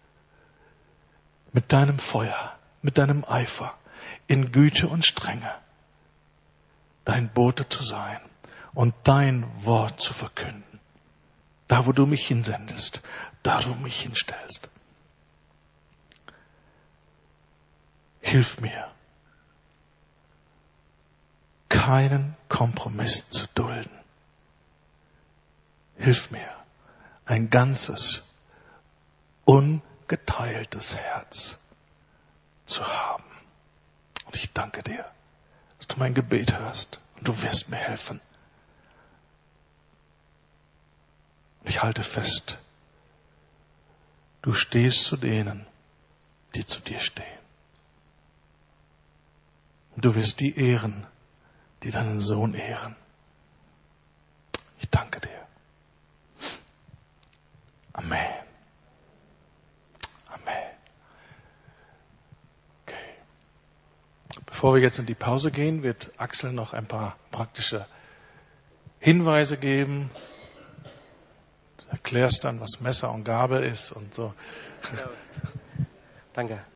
mit deinem Feuer, mit deinem Eifer, in Güte und Strenge, dein Bote zu sein und dein Wort zu verkünden. Da, wo du mich hinsendest, da, wo du mich hinstellst. Hilf mir, keinen Kompromiss zu dulden. Hilf mir, ein ganzes, ungeteiltes Herz zu haben. Und ich danke dir, dass du mein Gebet hörst und du wirst mir helfen. Und ich halte fest, du stehst zu denen, die zu dir stehen. Und du wirst die ehren, die deinen Sohn ehren. Ich danke dir. Amen. Amen. Okay. Bevor wir jetzt in die Pause gehen, wird Axel noch ein paar praktische Hinweise geben. Du erklärst dann, was Messer und Gabel ist und so. Danke.